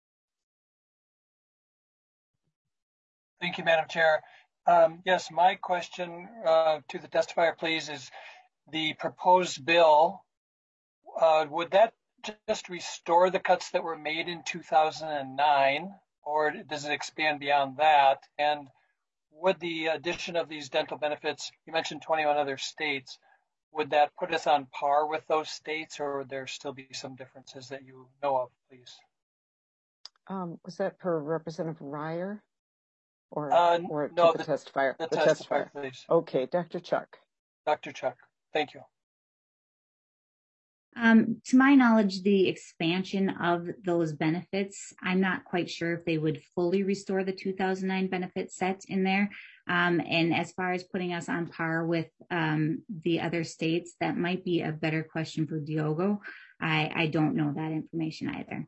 [SPEAKER 9] Thank you, Madam Chair. Um, yes, my question uh, to the testifier, please, is the proposed bill, uh, would that just restore the cuts that were made in two thousand nine, or does it expand beyond that? And would the addition of these dental benefits, you mentioned twenty-one other states, would that put us on par with those states, or would there still be some differences that you know of, please?
[SPEAKER 1] Um, was that for Representative Ryer or,
[SPEAKER 9] uh,
[SPEAKER 1] or
[SPEAKER 9] no,
[SPEAKER 1] to the,
[SPEAKER 9] the
[SPEAKER 1] testifier?
[SPEAKER 9] The,
[SPEAKER 1] the
[SPEAKER 9] testifier,
[SPEAKER 1] testifier,
[SPEAKER 9] please.
[SPEAKER 1] Okay, Doctor Chuck.
[SPEAKER 9] Doctor Chuck, thank you.
[SPEAKER 13] Um, to my knowledge, the expansion of those benefits, I'm not quite sure if they would fully restore the two thousand nine benefit set in there. Um, and as far as putting us on par with um, the other states, that might be a better question for Diogo. I, I don't know that information either.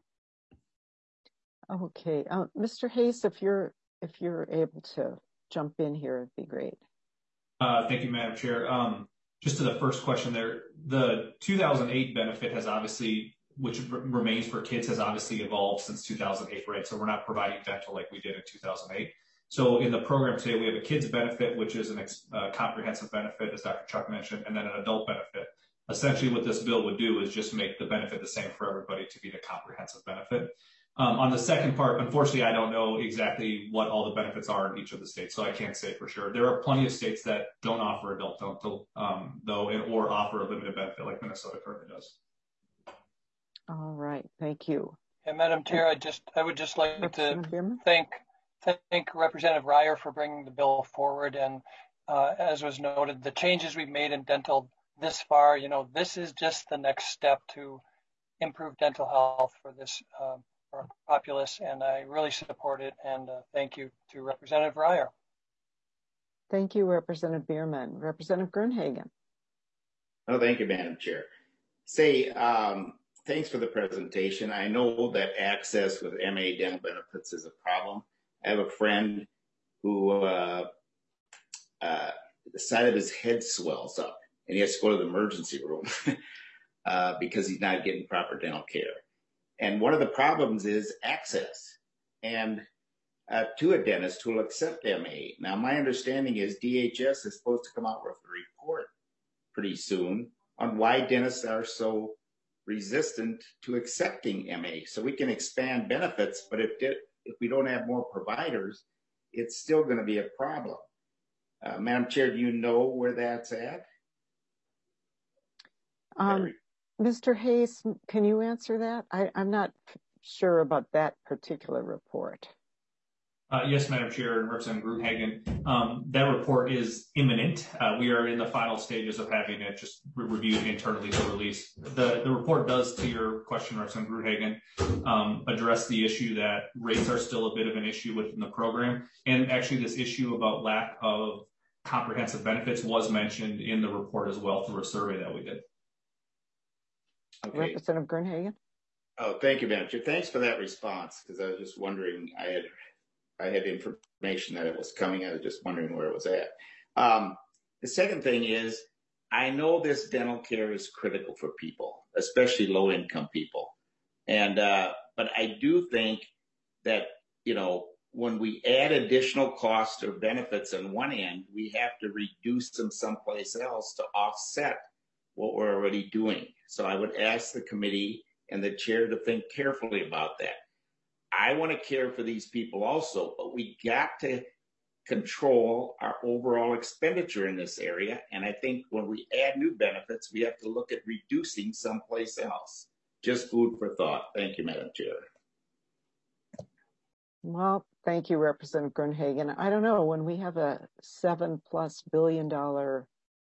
[SPEAKER 1] Okay, uh, Mister Hayes, if you're if you're able to jump in here, it'd be great.
[SPEAKER 16] Uh, thank you, Madam Chair. Um, Just to the first question there, the two thousand eight benefit has obviously, which r- remains for kids, has obviously evolved since two thousand eight, right? So we're not providing dental like we did in two thousand eight. So in the program today, we have a kids benefit, which is a ex- uh, comprehensive benefit, as Doctor Chuck mentioned, and then an adult benefit. Essentially what this bill would do is just make the benefit the same for everybody to be the comprehensive benefit. Um, on the second part, unfortunately, I don't know exactly what all the benefits are in each of the states, so I can't say for sure. There are plenty of states that don't offer adult dental, um, though, or offer a limited benefit like Minnesota currently does.
[SPEAKER 1] All right, thank you.
[SPEAKER 9] And Madam Chair, I just I would just like to thank thank Representative Ryer for bringing the bill forward. And uh, as was noted, the changes we've made in dental this far, you know, this is just the next step to improve dental health for this uh, for our populace, and I really support it. And uh, thank you to Representative Ryer.
[SPEAKER 1] Thank you, Representative Bierman. Representative Gruenhagen.
[SPEAKER 8] Oh, thank you, Madam Chair. Say, um, thanks for the presentation. I know that access with M A dental benefits is a problem. I have a friend who uh, uh, the side of his head swells up, and he has to go to the emergency room uh, because he's not getting proper dental care. And one of the problems is access and uh, to a dentist who will accept M A. Now, my understanding is D H S is supposed to come out with a report pretty soon on why dentists are so resistant to accepting M A. So we can expand benefits, but if, it, if we don't have more providers, it's still going to be a problem. Uh, Madam Chair, do you know where that's at?
[SPEAKER 1] Um, Mister Hayes, can you answer that? I, I'm not sure about that particular report.
[SPEAKER 16] Uh, yes, Madam Chair and Representative Gruenhagen. Um, that report is imminent. Uh, we are in the final stages of having it just re reviewed internally for release. The, the report does, to your question, Representative Gruenhagen, um, address the issue that rates are still a bit of an issue within the program. And actually this issue about lack of comprehensive benefits was mentioned in the report as well through a survey that we did.
[SPEAKER 8] Okay.
[SPEAKER 1] Representative Gruenhagen.
[SPEAKER 8] Oh, thank you, Madam Chair. Thanks for that response, because I was just wondering, I had I had information that it was coming. I was just wondering where it was at. Um, the second thing is, I know this dental care is critical for people, especially low-income people. And, uh, but I do think that, you know, when we add additional costs or benefits on one end, we have to reduce them someplace else to offset what we're already doing. So I would ask the committee and the chair to think carefully about that. I want to care for these people also, but we got to control our overall expenditure in this area. And I think when we add new benefits, we have to look at reducing someplace else. Just food for thought. Thank you, Madam Chair.
[SPEAKER 1] Well, thank you, Representative Gruenhagen. I don't know, when we have a seven plus billion dollar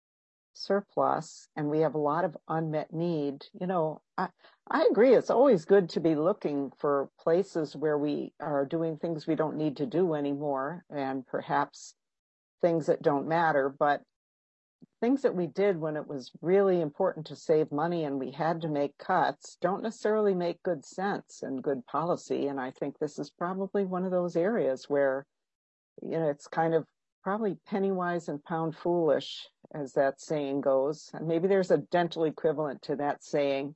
[SPEAKER 1] surplus and we have a lot of unmet need, you know, I, I agree. It's always good to be looking for places where we are doing things we don't need to do anymore, and perhaps things that don't matter, but things that we did when it was really important to save money and we had to make cuts don't necessarily make good sense and good policy. And I think this is probably one of those areas where, you know, it's kind of probably penny wise and pound foolish, as that saying goes. And maybe there's a dental equivalent to that saying.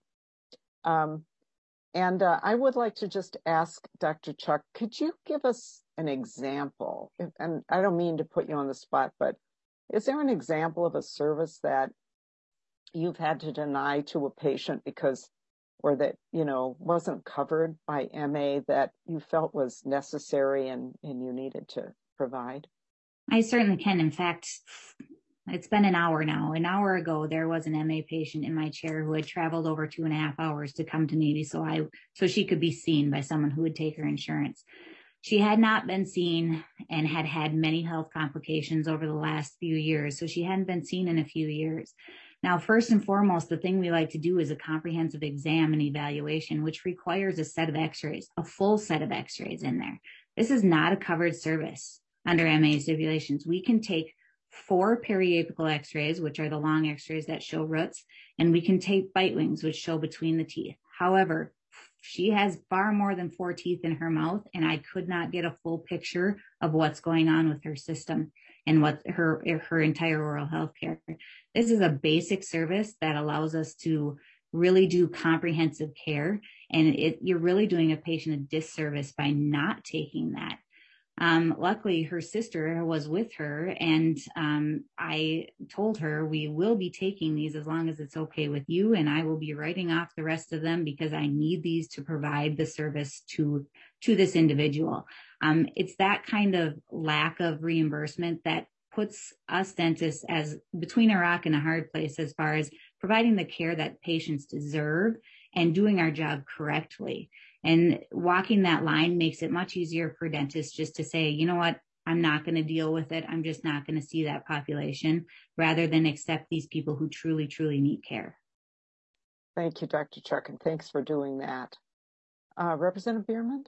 [SPEAKER 1] Um, and uh, I would like to just ask Doctor Chuck, could you give us an example? And I don't mean to put you on the spot, but is there an example of a service that you've had to deny to a patient because, or that, you know, wasn't covered by M A that you felt was necessary and, and you needed to provide?
[SPEAKER 13] I certainly can. In fact, it's been an hour now. An hour ago, there was an M A patient in my chair who had traveled over two and a half hours to come to Navy so I, so she could be seen by someone who would take her insurance. She had not been seen and had had many health complications over the last few years, so she hadn't been seen in a few years. Now, first and foremost, the thing we like to do is a comprehensive exam and evaluation, which requires a set of x-rays, a full set of x-rays in there. This is not a covered service under M A stipulations. We can take four periapical x-rays, which are the long x-rays that show roots, and we can take bite wings, which show between the teeth. However, she has far more than four teeth in her mouth, and I could not get a full picture of what's going on with her system and what her her entire oral health care. This is a basic service that allows us to really do comprehensive care, and it, you're really doing a patient a disservice by not taking that. Um, luckily, her sister was with her, and um, I told her we will be taking these as long as it's okay with you, and I will be writing off the rest of them because I need these to provide the service to to this individual. Um, it's that kind of lack of reimbursement that puts us dentists as between a rock and a hard place as far as providing the care that patients deserve and doing our job correctly. And walking that line makes it much easier for dentists just to say, you know what, I'm not going to deal with it. I'm just not going to see that population, rather than accept these people who truly, truly need care.
[SPEAKER 1] Thank you, Doctor Chuck, and thanks for doing that. Uh, Representative Bierman?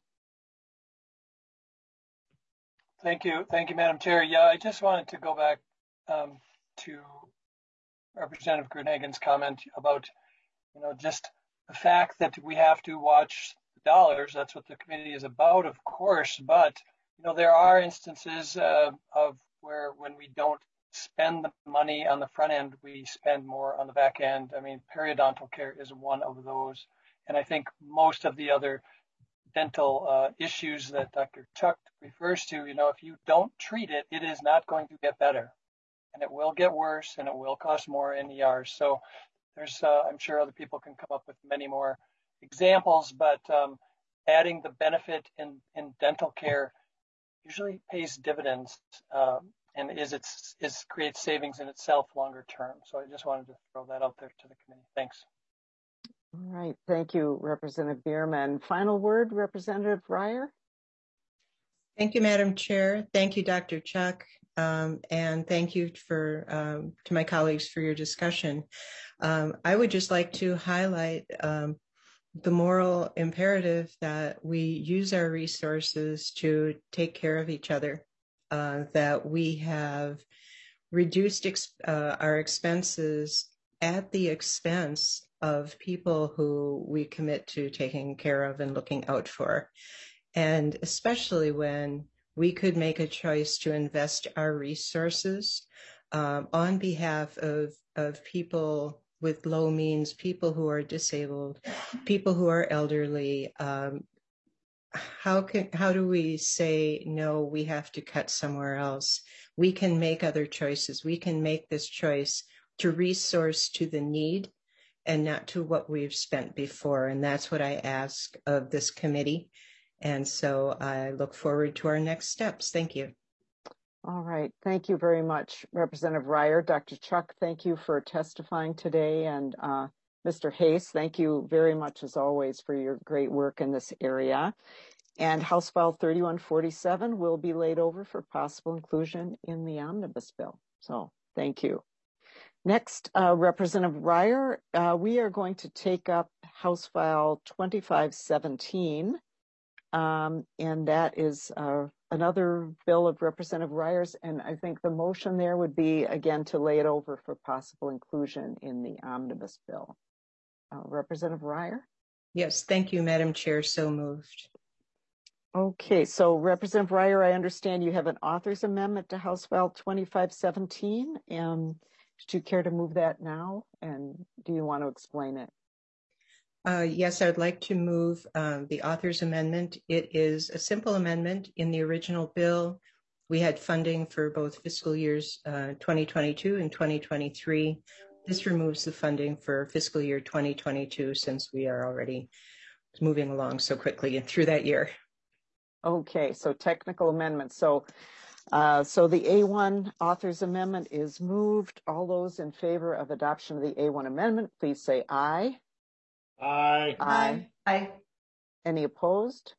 [SPEAKER 9] Thank you. Thank you, Madam Chair. Yeah, I just wanted to go back um, to Representative Gruenhagen's comment about, you know, just the fact that we have to watch dollars. That's what the committee is about, of course, but you know, there are instances uh, of where when we don't spend the money on the front end, we spend more on the back end. I mean, periodontal care is one of those, and I think most of the other dental uh, issues that Doctor Chuck refers to, you know, if you don't treat it, it is not going to get better, and it will get worse, and it will cost more in E Rs. So there's, uh, I'm sure other people can come up with many more examples, but um, adding the benefit in, in dental care usually pays dividends uh, and is it's is creates savings in itself longer term. So I just wanted to throw that out there to the committee. Thanks.
[SPEAKER 1] All right, thank you, Representative Bierman. Final word, Representative Reier.
[SPEAKER 15] Thank you, Madam Chair. Thank you, Doctor Chuck. Um, and thank you for um, to my colleagues for your discussion. Um, I would just like to highlight um, the moral imperative that we use our resources to take care of each other, uh, that we have reduced ex- uh, our expenses at the expense of people who we commit to taking care of and looking out for. And especially when we could make a choice to invest our resources um, on behalf of, of people with low means, people who are disabled, people who are elderly. Um, how can how do we say, no, we have to cut somewhere else? We can make other choices. We can make this choice to resource to the need and not to what we've spent before. And that's what I ask of this committee. And so I look forward to our next steps. Thank you.
[SPEAKER 1] All right. Thank you very much, Representative Reyer. Doctor Chuck, thank you for testifying today. And uh, Mister Hayes, thank you very much, as always, for your great work in this area. And House File thirty-one forty-seven will be laid over for possible inclusion in the omnibus bill. So thank you. Next, uh, Representative Reyer, uh, we are going to take up House File twenty-five seventeen. Um, and that is uh, another bill of Representative Reyer's, and I think the motion there would be, again, to lay it over for possible inclusion in the omnibus bill. Uh, Representative Reyer?
[SPEAKER 15] Yes, thank you, Madam Chair. So moved.
[SPEAKER 1] Okay, so Representative Reyer, I understand you have an author's amendment to House File twenty-five seventeen. And did you care to move that now? And do you want to explain it?
[SPEAKER 15] Uh, yes, I would like to move um, the author's amendment. It is a simple amendment. In the original bill, we had funding for both fiscal years uh, twenty twenty-two and twenty twenty-three. This removes the funding for fiscal year twenty twenty-two since we are already moving along so quickly through that year.
[SPEAKER 1] Okay, so technical amendments. So, uh, so the A one author's amendment is moved. All those in favor of adoption of the A one amendment, please say aye.
[SPEAKER 3] Aye.
[SPEAKER 1] Aye.
[SPEAKER 12] Aye.
[SPEAKER 1] Any opposed?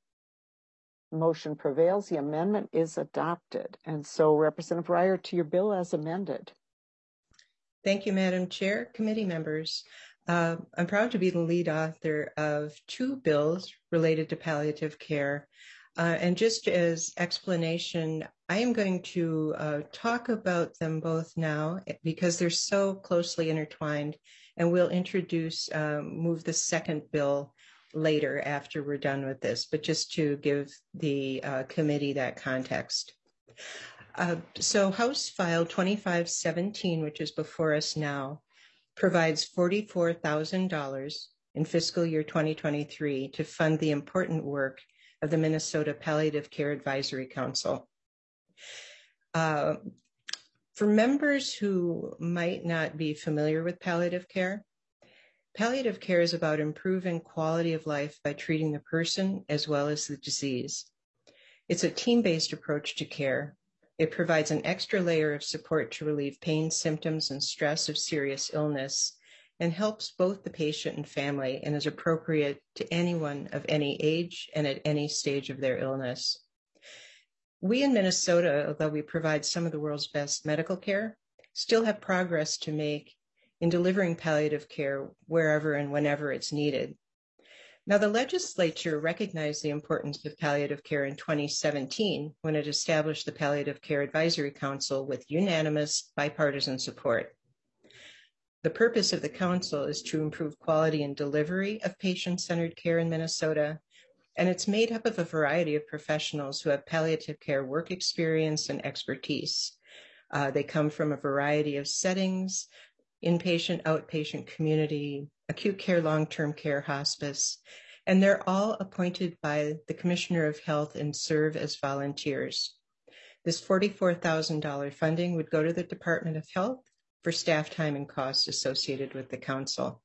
[SPEAKER 1] Motion prevails. The amendment is adopted. And so, Representative Reyer, to your bill as amended.
[SPEAKER 15] Thank you, Madam Chair. Committee members, uh, I'm proud to be the lead author of two bills related to palliative care. Uh, and just as explanation, I am going to uh, talk about them both now because they're so closely intertwined, and we'll introduce, um, move the second bill later after we're done with this, but just to give the uh, committee that context. Uh, so House File twenty-five seventeen, which is before us now, provides forty-four thousand dollars in fiscal year twenty twenty-three to fund the important work of the Minnesota Palliative Care Advisory Council. Uh, for members who might not be familiar with palliative care, palliative care is about improving quality of life by treating the person as well as the disease. It's a team-based approach to care. It provides an extra layer of support to relieve pain, symptoms, and stress of serious illness, and helps both the patient and family, and is appropriate to anyone of any age and at any stage of their illness. We in Minnesota, although we provide some of the world's best medical care, still have progress to make in delivering palliative care wherever and whenever it's needed. Now, the legislature recognized the importance of palliative care in twenty seventeen when it established the Palliative Care Advisory Council with unanimous bipartisan support. The purpose of the council is to improve quality and delivery of patient-centered care in Minnesota, and it's made up of a variety of professionals who have palliative care work experience and expertise. Uh, they come from a variety of settings: inpatient, outpatient, community, acute care, long-term care, hospice, and they're all appointed by the Commissioner of Health and serve as volunteers. This forty-four thousand dollars funding would go to the Department of Health for staff time and costs associated with the council.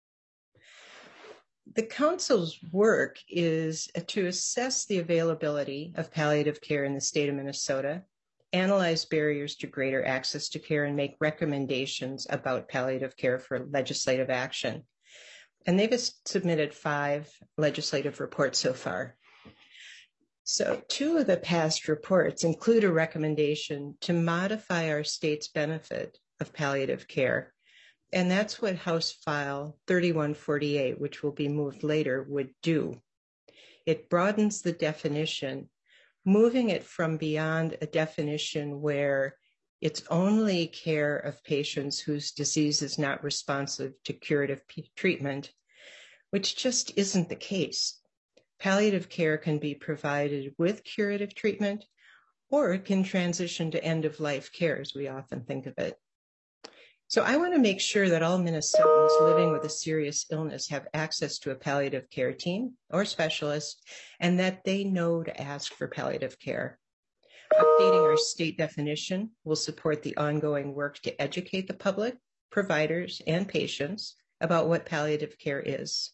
[SPEAKER 15] The council's work is to assess the availability of palliative care in the state of Minnesota, analyze barriers to greater access to care, and make recommendations about palliative care for legislative action. And they've submitted five legislative reports so far. So two of the past reports include a recommendation to modify our state's benefit of palliative care. And that's what House File thirty-one forty-eight, which will be moved later, would do. It broadens the definition, moving it from beyond a definition where it's only care of patients whose disease is not responsive to curative p- treatment, which just isn't the case. Palliative care can be provided with curative treatment, or it can transition to end-of-life care, as we often think of it. So I want to make sure that all Minnesotans living with a serious illness have access to a palliative care team or specialist, and that they know to ask for palliative care. Updating our state definition will support the ongoing work to educate the public, providers, and patients about what palliative care is.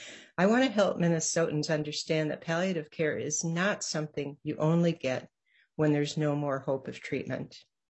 [SPEAKER 15] I want to help Minnesotans understand that palliative care is not something you only get when there's no more hope of treatment.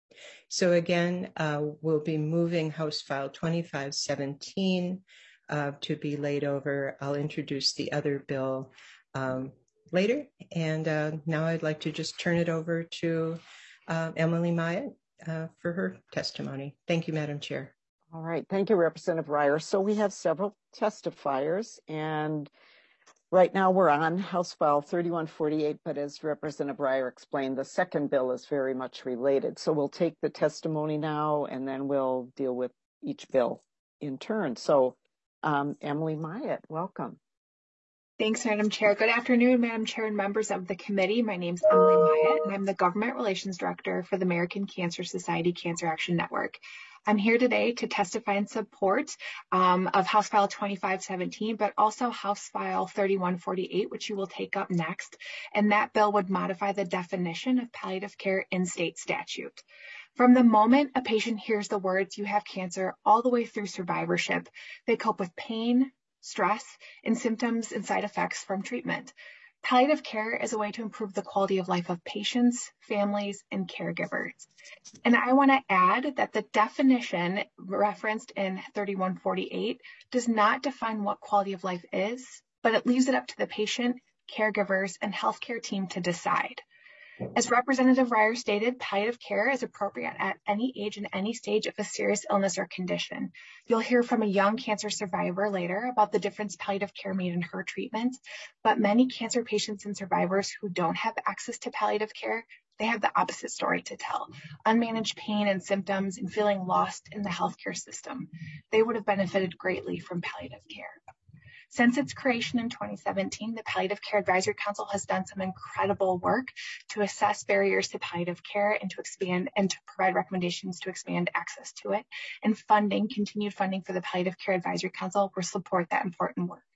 [SPEAKER 15] So again, uh, we'll be moving House File twenty-five seventeen uh, to be laid over. I'll introduce the other bill um, later. And uh, now I'd like to just turn it over to uh, Emily Myatt uh, for her testimony. Thank you, Madam Chair.
[SPEAKER 1] All right. Thank you, Representative Reyer. So we have several testifiers, and right now we're on House File thirty-one forty-eight, but as Representative Reyer explained, the second bill is very much related. So we'll take the testimony now, and then we'll deal with each bill in turn. So um, Emily Myatt, welcome.
[SPEAKER 14] Thanks, Madam Chair. Good afternoon, Madam Chair and members of the committee. My name is Emily Myatt, and I'm the Government Relations Director for the American Cancer Society Cancer Action Network. I'm here today to testify in support um, of House File twenty-five seventeen, but also House File thirty-one forty-eight, which you will take up next. And that bill would modify the definition of palliative care in state statute. From the moment a patient hears the words, "you have cancer," all the way through survivorship, they cope with pain, stress, and symptoms and side effects from treatment. Palliative care is a way to improve the quality of life of patients, families, and caregivers. And I want to add that the definition referenced in thirty-one forty-eight does not define what quality of life is, but it leaves it up to the patient, caregivers, and healthcare team to decide. As Representative Reyer stated, palliative care is appropriate at any age and any stage of a serious illness or condition. You'll hear from a young cancer survivor later about the difference palliative care made in her treatment, but many cancer patients and survivors who don't have access to palliative care, they have the opposite story to tell. Unmanaged pain and symptoms and feeling lost in the healthcare system. They would have benefited greatly from palliative care. Since its creation in twenty seventeen, the Palliative Care Advisory Council has done some incredible work to assess barriers to palliative care and to expand and to provide recommendations to expand access to it. And funding, continued funding for the Palliative Care Advisory Council will support that important work.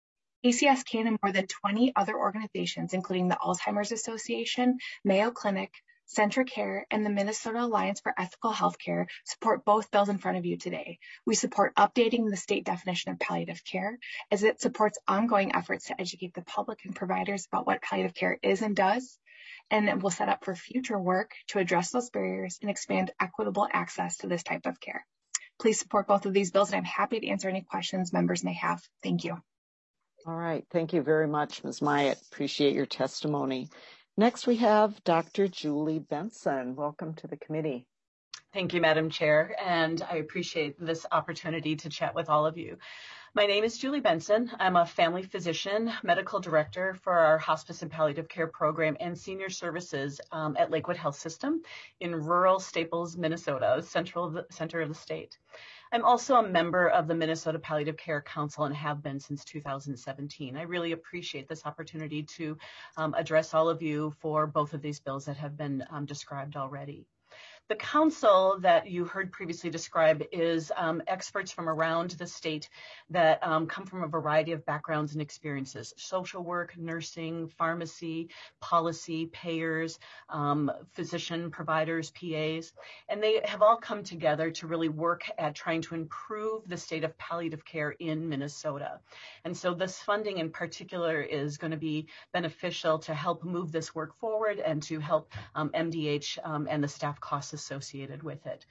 [SPEAKER 14] A C S C A N and more than twenty other organizations, including the Alzheimer's Association, Mayo Clinic, Centricare, and the Minnesota Alliance for Ethical Healthcare support both bills in front of you today. We support updating the state definition of palliative care as it supports ongoing efforts to educate the public and providers about what palliative care is and does, and it will set up for future work to address those barriers and expand equitable access to this type of care. Please support both of these bills, and I'm happy to answer any questions members may have. Thank you.
[SPEAKER 1] All right. Thank you very much, Miz Myatt. Appreciate your testimony. Next, we have Doctor Julie Benson. Welcome to the committee.
[SPEAKER 17] Thank you, Madam Chair, and I appreciate this opportunity to chat with all of you. My name is Julie Benson. I'm a family physician, medical director for our hospice and palliative care program and senior services um, at Lakewood Health System in rural Staples, Minnesota, central of the, center of the state. I'm also a member of the Minnesota Palliative Care Council and have been since two thousand seventeen. I really appreciate this opportunity to um, address all of you for both of these bills that have been um, described already. The council that you heard previously described is um, experts from around the state that um, come from a variety of backgrounds and experiences: social work, nursing, pharmacy, policy, payers, um, physician providers, P As, and they have all come together to really work at trying to improve the state of palliative care in Minnesota. And so this funding in particular is going to be beneficial to help move this work forward and to help um, M D H um, and the staff costs associated with it.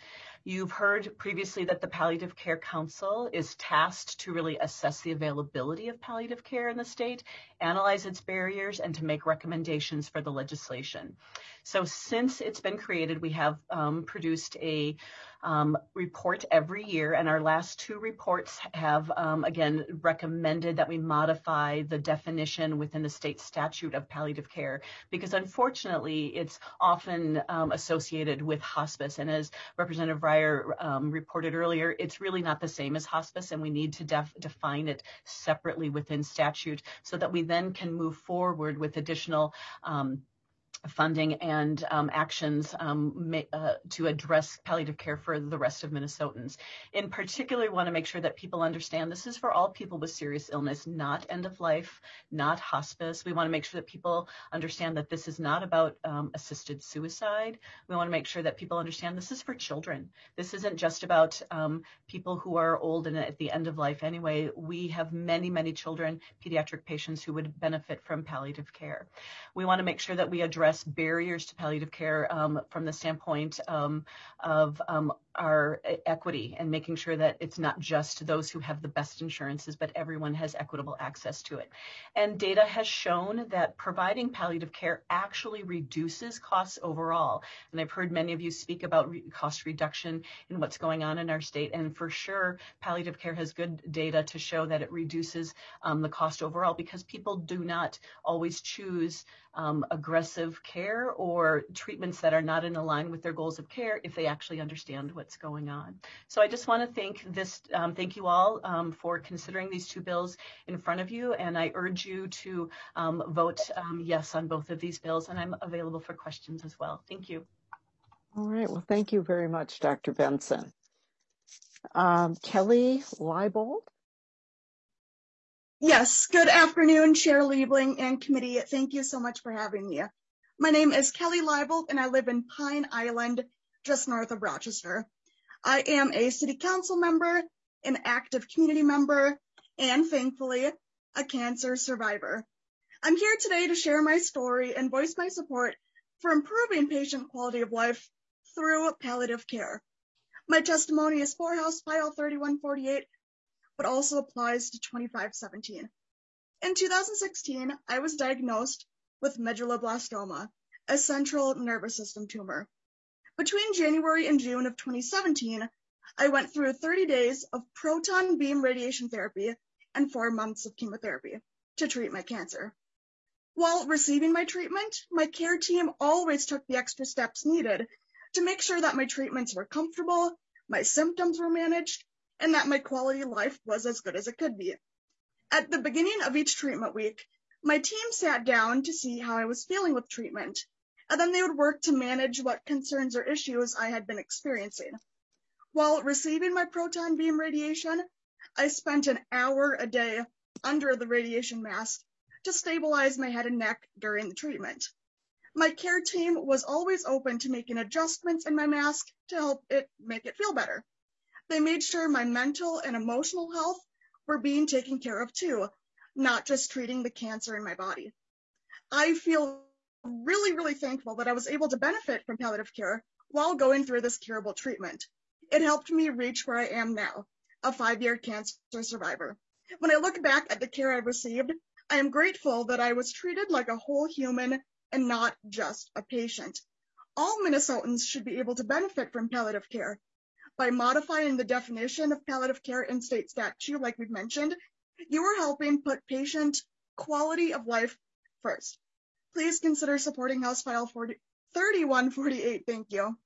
[SPEAKER 17] You've heard previously that the Palliative Care Council is tasked to really assess the availability of palliative care in the state, analyze its barriers, and to make recommendations for the legislation. So since it's been created, we have um, produced a um, report every year, and our last two reports have, um, again, recommended that we modify the definition within the state statute of palliative care, because unfortunately, it's often um, associated with hospice. And as Representative Reyer um, reported earlier, it's really not the same as hospice, and we need to def define it separately within statute so that we then can move forward with additional um, funding and um, actions um, uh, to address palliative care for the rest of Minnesotans. In particular, we want to make sure that people understand this is for all people with serious illness, not end of life, not hospice. We want to make sure that people understand that this is not about um, assisted suicide. We want to make sure that people understand this is for children. This isn't just about um, people who are old and at the end of life anyway. We have many, many children, pediatric patients who would benefit from palliative care. We want to make sure that we address barriers to palliative care um, from the standpoint um, of um, our equity and making sure that it's not just those who have the best insurances, but everyone has equitable access to it. And data has shown that providing palliative care actually reduces costs overall. And I've heard many of you speak about re cost reduction in what's going on in our state. And for sure, palliative care has good data to show that it reduces um, the cost overall, because people do not always choose um, aggressive care or treatments that are not in line with their goals of care if they actually understand what's going on. So I just want to thank this, um, thank you all um, for considering these two bills in front of you, and I urge you to um, vote um, yes on both of these bills, and I'm available for questions as well. Thank you.
[SPEAKER 1] All right, well, thank you very much, Doctor Benson. Um, Kelly Leibold.
[SPEAKER 18] Yes, good afternoon, Chair Liebling and committee. Thank you so much for having me. My name is Kelly Leibold, and I live in Pine Island, just north of Rochester. I am a city council member, an active community member, and thankfully, a cancer survivor. I'm here today to share my story and voice my support for improving patient quality of life through palliative care. My testimony is for House File thirty-one forty-eight, but also applies to twenty-five seventeen. In two thousand sixteen, I was diagnosed with medulloblastoma, a central nervous system tumor. Between January and June of twenty seventeen, I went through thirty days of proton beam radiation therapy and four months of chemotherapy to treat my cancer. While receiving my treatment, my care team always took the extra steps needed to make sure that my treatments were comfortable, my symptoms were managed, and that my quality of life was as good as it could be. At the beginning of each treatment week, my team sat down to see how I was feeling with treatment, and then they would work to manage what concerns or issues I had been experiencing. While receiving my proton beam radiation, I spent an hour a day under the radiation mask to stabilize my head and neck during the treatment. My care team was always open to making adjustments in my mask to help it make it feel better. They made sure my mental and emotional health were being taken care of too, not just treating the cancer in my body. I feel really, really thankful that I was able to benefit from palliative care while going through this curable treatment. It helped me reach where I am now, a five-year cancer survivor. When I look back at the care I received, I am grateful that I was treated like a whole human and not just a patient. All Minnesotans should be able to benefit from palliative care. By modifying the definition of palliative care in state statute, like we've mentioned, you are helping put patient quality of life first. Please consider supporting House File thirty-one forty-eight. Thank you.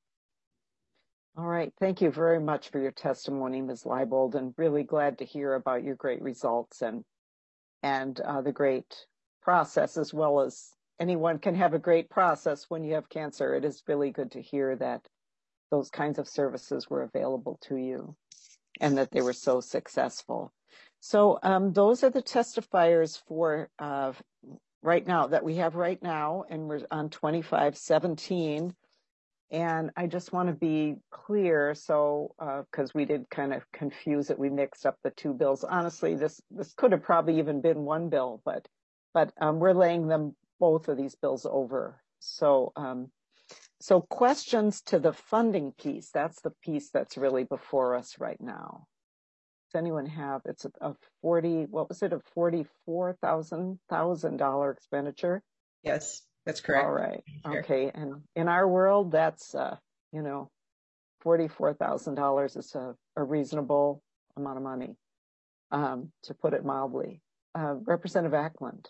[SPEAKER 1] All right, thank you very much for your testimony, Miz Leibold, and really glad to hear about your great results and and uh, the great process, as well as anyone can have a great process when you have cancer. It is really good to hear that those kinds of services were available to you and that they were so successful. So um, those are the testifiers for uh, right now that we have right now, and we're on twenty-five seventeen. And I just want to be clear, so because uh, we did kind of confuse it, we mixed up the two bills. Honestly, this this could have probably even been one bill, but but um, we're laying them both of these bills over. So um, So questions to the funding piece, that's the piece that's really before us right now. Does anyone have, it's a, a forty, what was it, a forty-four thousand dollar expenditure?
[SPEAKER 15] Yes, that's correct.
[SPEAKER 1] All right, okay, and in our world, that's, uh, you know, forty-four thousand dollars is a, a reasonable amount of money, um, to put it mildly. Uh, Representative Ackland.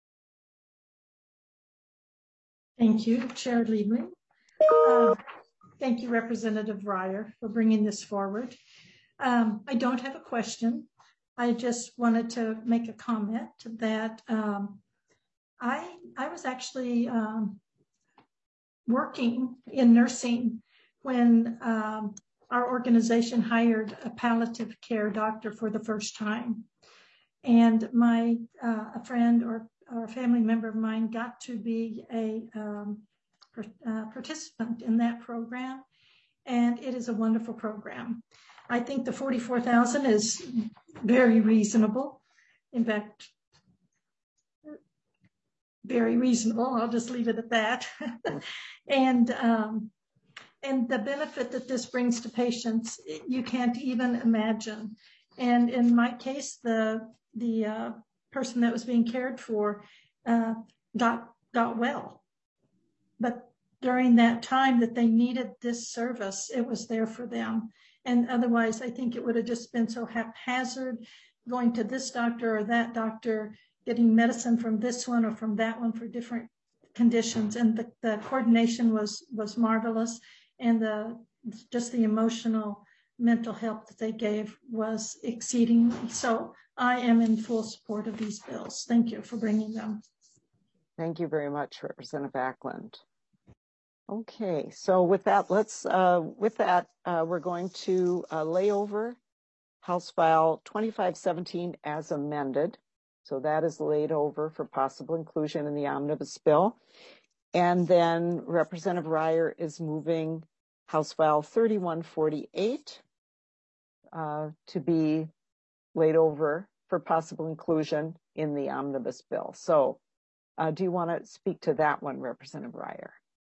[SPEAKER 5] Thank you, Chair Liebling. Uh, thank you, Representative Reier, for bringing this forward. Um, I don't have a question. I just wanted to make a comment that um, I I was actually um, working in nursing when um, our organization hired a palliative care doctor for the first time. And my uh, a friend or, or a family member of mine got to be a um, per, uh, participant in that program. And it is a wonderful program. I think the forty-four thousand is very reasonable. In fact, very reasonable. I'll just leave it at that. and um, and the benefit that this brings to patients, you can't even imagine. And in my case, the the uh, person that was being cared for uh, got got well, but during that time that they needed this service, it was there for them. And otherwise, I think it would have just been so haphazard, going to this doctor or that doctor, getting medicine from this one or from that one for different conditions. And the, the coordination was was marvelous, and the just the emotional, mental help that they gave was exceedingly. So I am in full support of these bills. Thank you for bringing them.
[SPEAKER 1] Thank you very much, Representative Ackland. Okay, so with that, let's, uh, with that, uh, we're going to uh, lay over House File twenty-five seventeen as amended. So that is laid over for possible inclusion in the omnibus bill. And then Representative Reier is moving House File thirty-one forty-eight uh, to be laid over for possible inclusion in the omnibus bill. So uh, do you want to speak to that one, Representative Reier?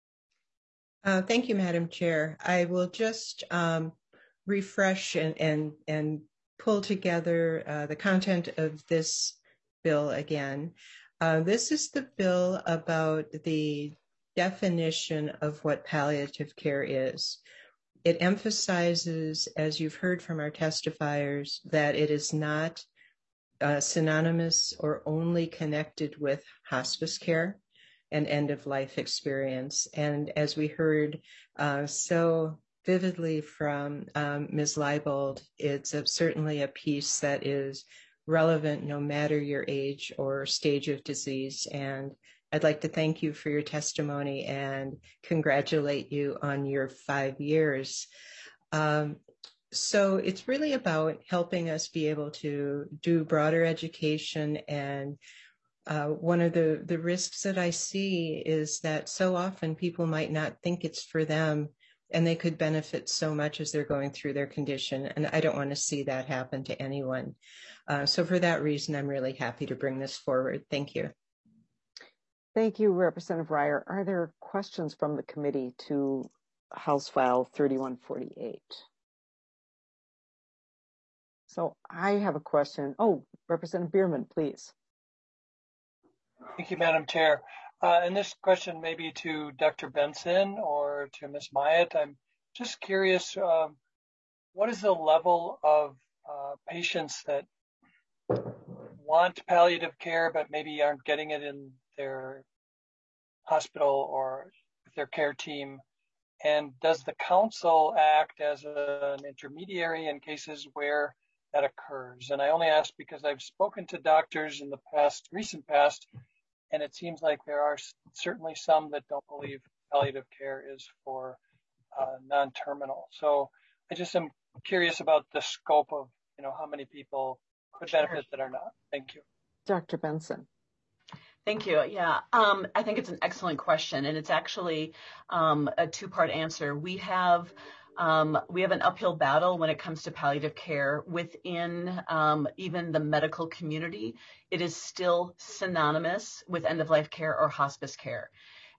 [SPEAKER 15] Uh, thank you, Madam Chair. I will just um, refresh and, and, and pull together uh, the content of this bill again. Uh, this is the bill about the definition of what palliative care is. It emphasizes, as you've heard from our testifiers, that it is not uh, synonymous or only connected with hospice care and end-of-life experience. And as we heard uh, so vividly from um, Miz Leibold, it's a, certainly a piece that is relevant no matter your age or stage of disease. And I'd like to thank you for your testimony and congratulate you on your five years. Um, so it's really about helping us be able to do broader education. And uh, one of the, the risks that I see is that so often people might not think it's for them, and they could benefit so much as they're going through their condition. And I don't want to see that happen to anyone. Uh, so for that reason, I'm really happy to bring this forward. Thank you.
[SPEAKER 1] Thank you, Representative Reier. Are there questions from the committee to House File thirty-one forty-eight? So I have a question. Oh, Representative Bierman, please.
[SPEAKER 9] Thank you, Madam Chair. Uh, and this question may be to Doctor Benson or to Miz Myatt. I'm just curious, um, what is the level of uh, patients that want palliative care but maybe aren't getting it in their hospital or with their care team? And does the council act as a, an intermediary in cases where that occurs? And I only ask because I've spoken to doctors in the past, recent past, and it seems like there are certainly some that don't believe palliative care is for uh, non-terminal. So I just am curious about the scope of, you know, how many people could benefit that are not. Thank you.
[SPEAKER 1] Doctor Benson.
[SPEAKER 17] Thank you. Yeah, um, I think it's an excellent question, and it's actually um, a two-part answer. We have um, we have an uphill battle when it comes to palliative care within um, even the medical community. It is still synonymous with end-of-life care or hospice care.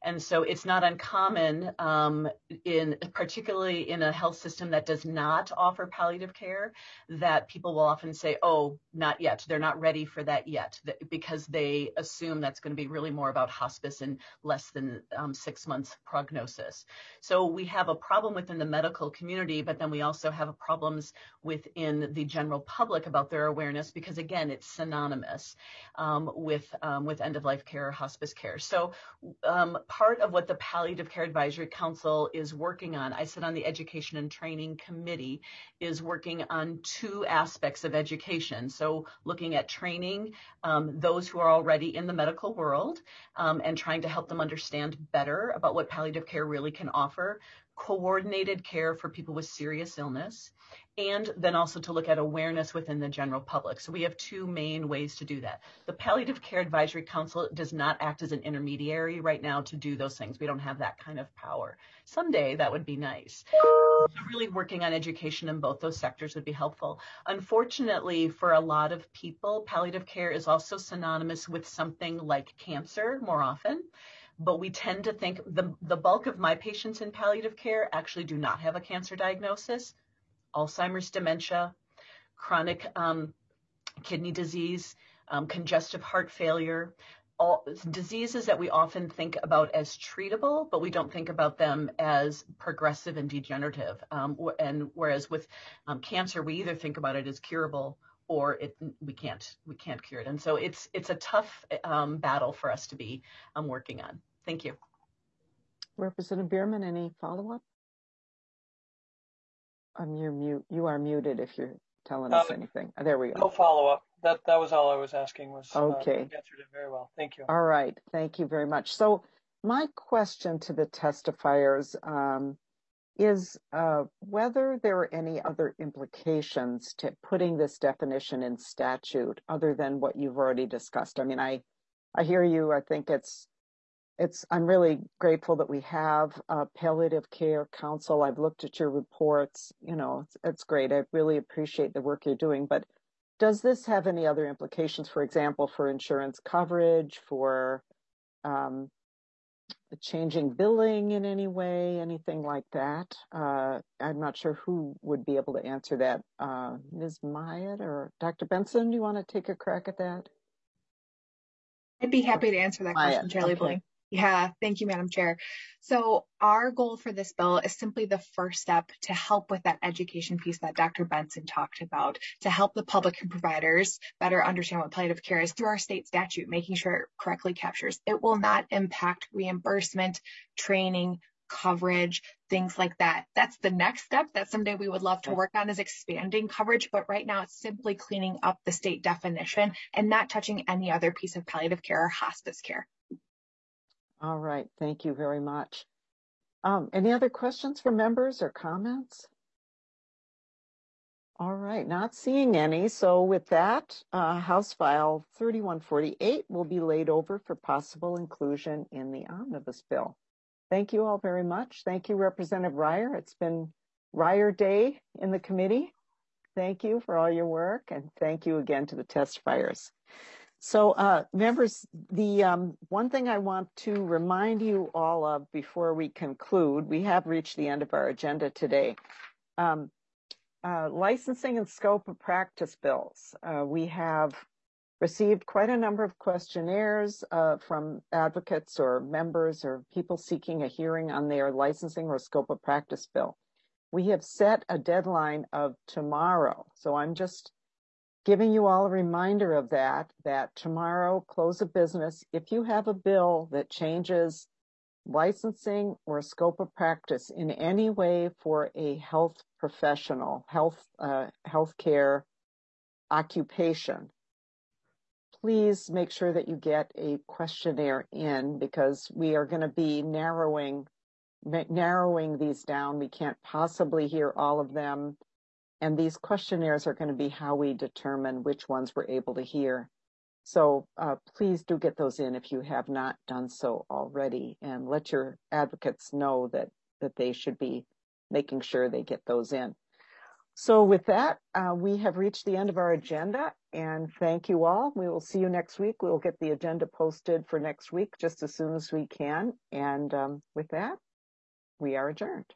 [SPEAKER 17] And so it's not uncommon, um, in particularly in a health system that does not offer palliative care, that people will often say, oh, not yet. They're not ready for that yet, because they assume that's going to be really more about hospice and less than um, six months prognosis. So we have a problem within the medical community, but then we also have problems within the general public about their awareness, because again, it's synonymous um, with, um, with end-of-life care or hospice care. So um, part of what the Palliative Care Advisory Council is working on, I sit on the Education and Training Committee, is working on two aspects of education. So looking at training um, those who are already in the medical world um, and trying to help them understand better about what palliative care really can offer, coordinated care for people with serious illness, and then also to look at awareness within the general public. So we have two main ways to do that. The Palliative Care Advisory Council does not act as an intermediary right now to do those things. We don't have that kind of power. Someday that would be nice. So really working on education in both those sectors would be helpful. Unfortunately, for a lot of people, palliative care is also synonymous with something like cancer more often. But we tend to think the, the bulk of my patients in palliative care actually do not have a cancer diagnosis. Alzheimer's, dementia, chronic um, kidney disease, um, congestive heart failure, all diseases that we often think about as treatable, but we don't think about them as progressive and degenerative. Um, and whereas with um, cancer, we either think about it as curable or it, we can't we can't cure it. And so it's it's a tough um, battle for us to be um, working on. Thank you.
[SPEAKER 1] Representative Bierman, any follow-up? Um, you're mute. You are muted if you're telling us uh, anything. Oh, there we go.
[SPEAKER 9] No follow-up. That that was all I was asking. Was
[SPEAKER 1] okay.
[SPEAKER 9] Uh, answered it very well. Thank you.
[SPEAKER 1] All right. Thank you very much. So my question to the testifiers um, is uh, whether there are any other implications to putting this definition in statute other than what you've already discussed. I mean, I I hear you. I think it's It's, I'm really grateful that we have a palliative care council. I've looked at your reports, you know, it's, it's great. I really appreciate the work you're doing, but does this have any other implications, for example, for insurance coverage, for um, changing billing in any way, anything like that? Uh, I'm not sure who would be able to answer that. Uh, Miz Myatt or Doctor Benson, do you want to take a crack at that?
[SPEAKER 14] I'd be happy to answer that question, Chair Liebling. Yeah, thank you, Madam Chair. So our goal for this bill is simply the first step to help with that education piece that Doctor Benson talked about, to help the public and providers better understand what palliative care is through our state statute, making sure it correctly captures. It will not impact reimbursement, training, coverage, things like that. That's the next step that someday we would love to work on, is expanding coverage. But right now it's simply cleaning up the state definition and not touching any other piece of palliative care or hospice care.
[SPEAKER 1] All right. Thank you very much. Um, any other questions from members or comments? All right. Not seeing any. So with that, uh, House File thirty-one forty-eight will be laid over for possible inclusion in the omnibus bill. Thank you all very much. Thank you, Representative Reyer. It's been Reyer Day in the committee. Thank you for all your work, and thank you again to the testifiers. So uh, members, the um, one thing I want to remind you all of before we conclude, we have reached the end of our agenda today. Um, uh, licensing and scope of practice bills. Uh, we have received quite a number of questionnaires uh, from advocates or members or people seeking a hearing on their licensing or scope of practice bill. We have set a deadline of tomorrow. So I'm just giving you all a reminder of that, that tomorrow, close of business, if you have a bill that changes licensing or scope of practice in any way for a health professional, health, uh, healthcare occupation, please make sure that you get a questionnaire in, because we are going to be narrowing, narrowing these down. We can't possibly hear all of them. And these questionnaires are going to be how we determine which ones we're able to hear. So uh, please do get those in if you have not done so already, and let your advocates know that, that they should be making sure they get those in. So with that, uh, we have reached the end of our agenda, and thank you all. We will see you next week. We will get the agenda posted for next week just as soon as we can. And um, with that, we are adjourned.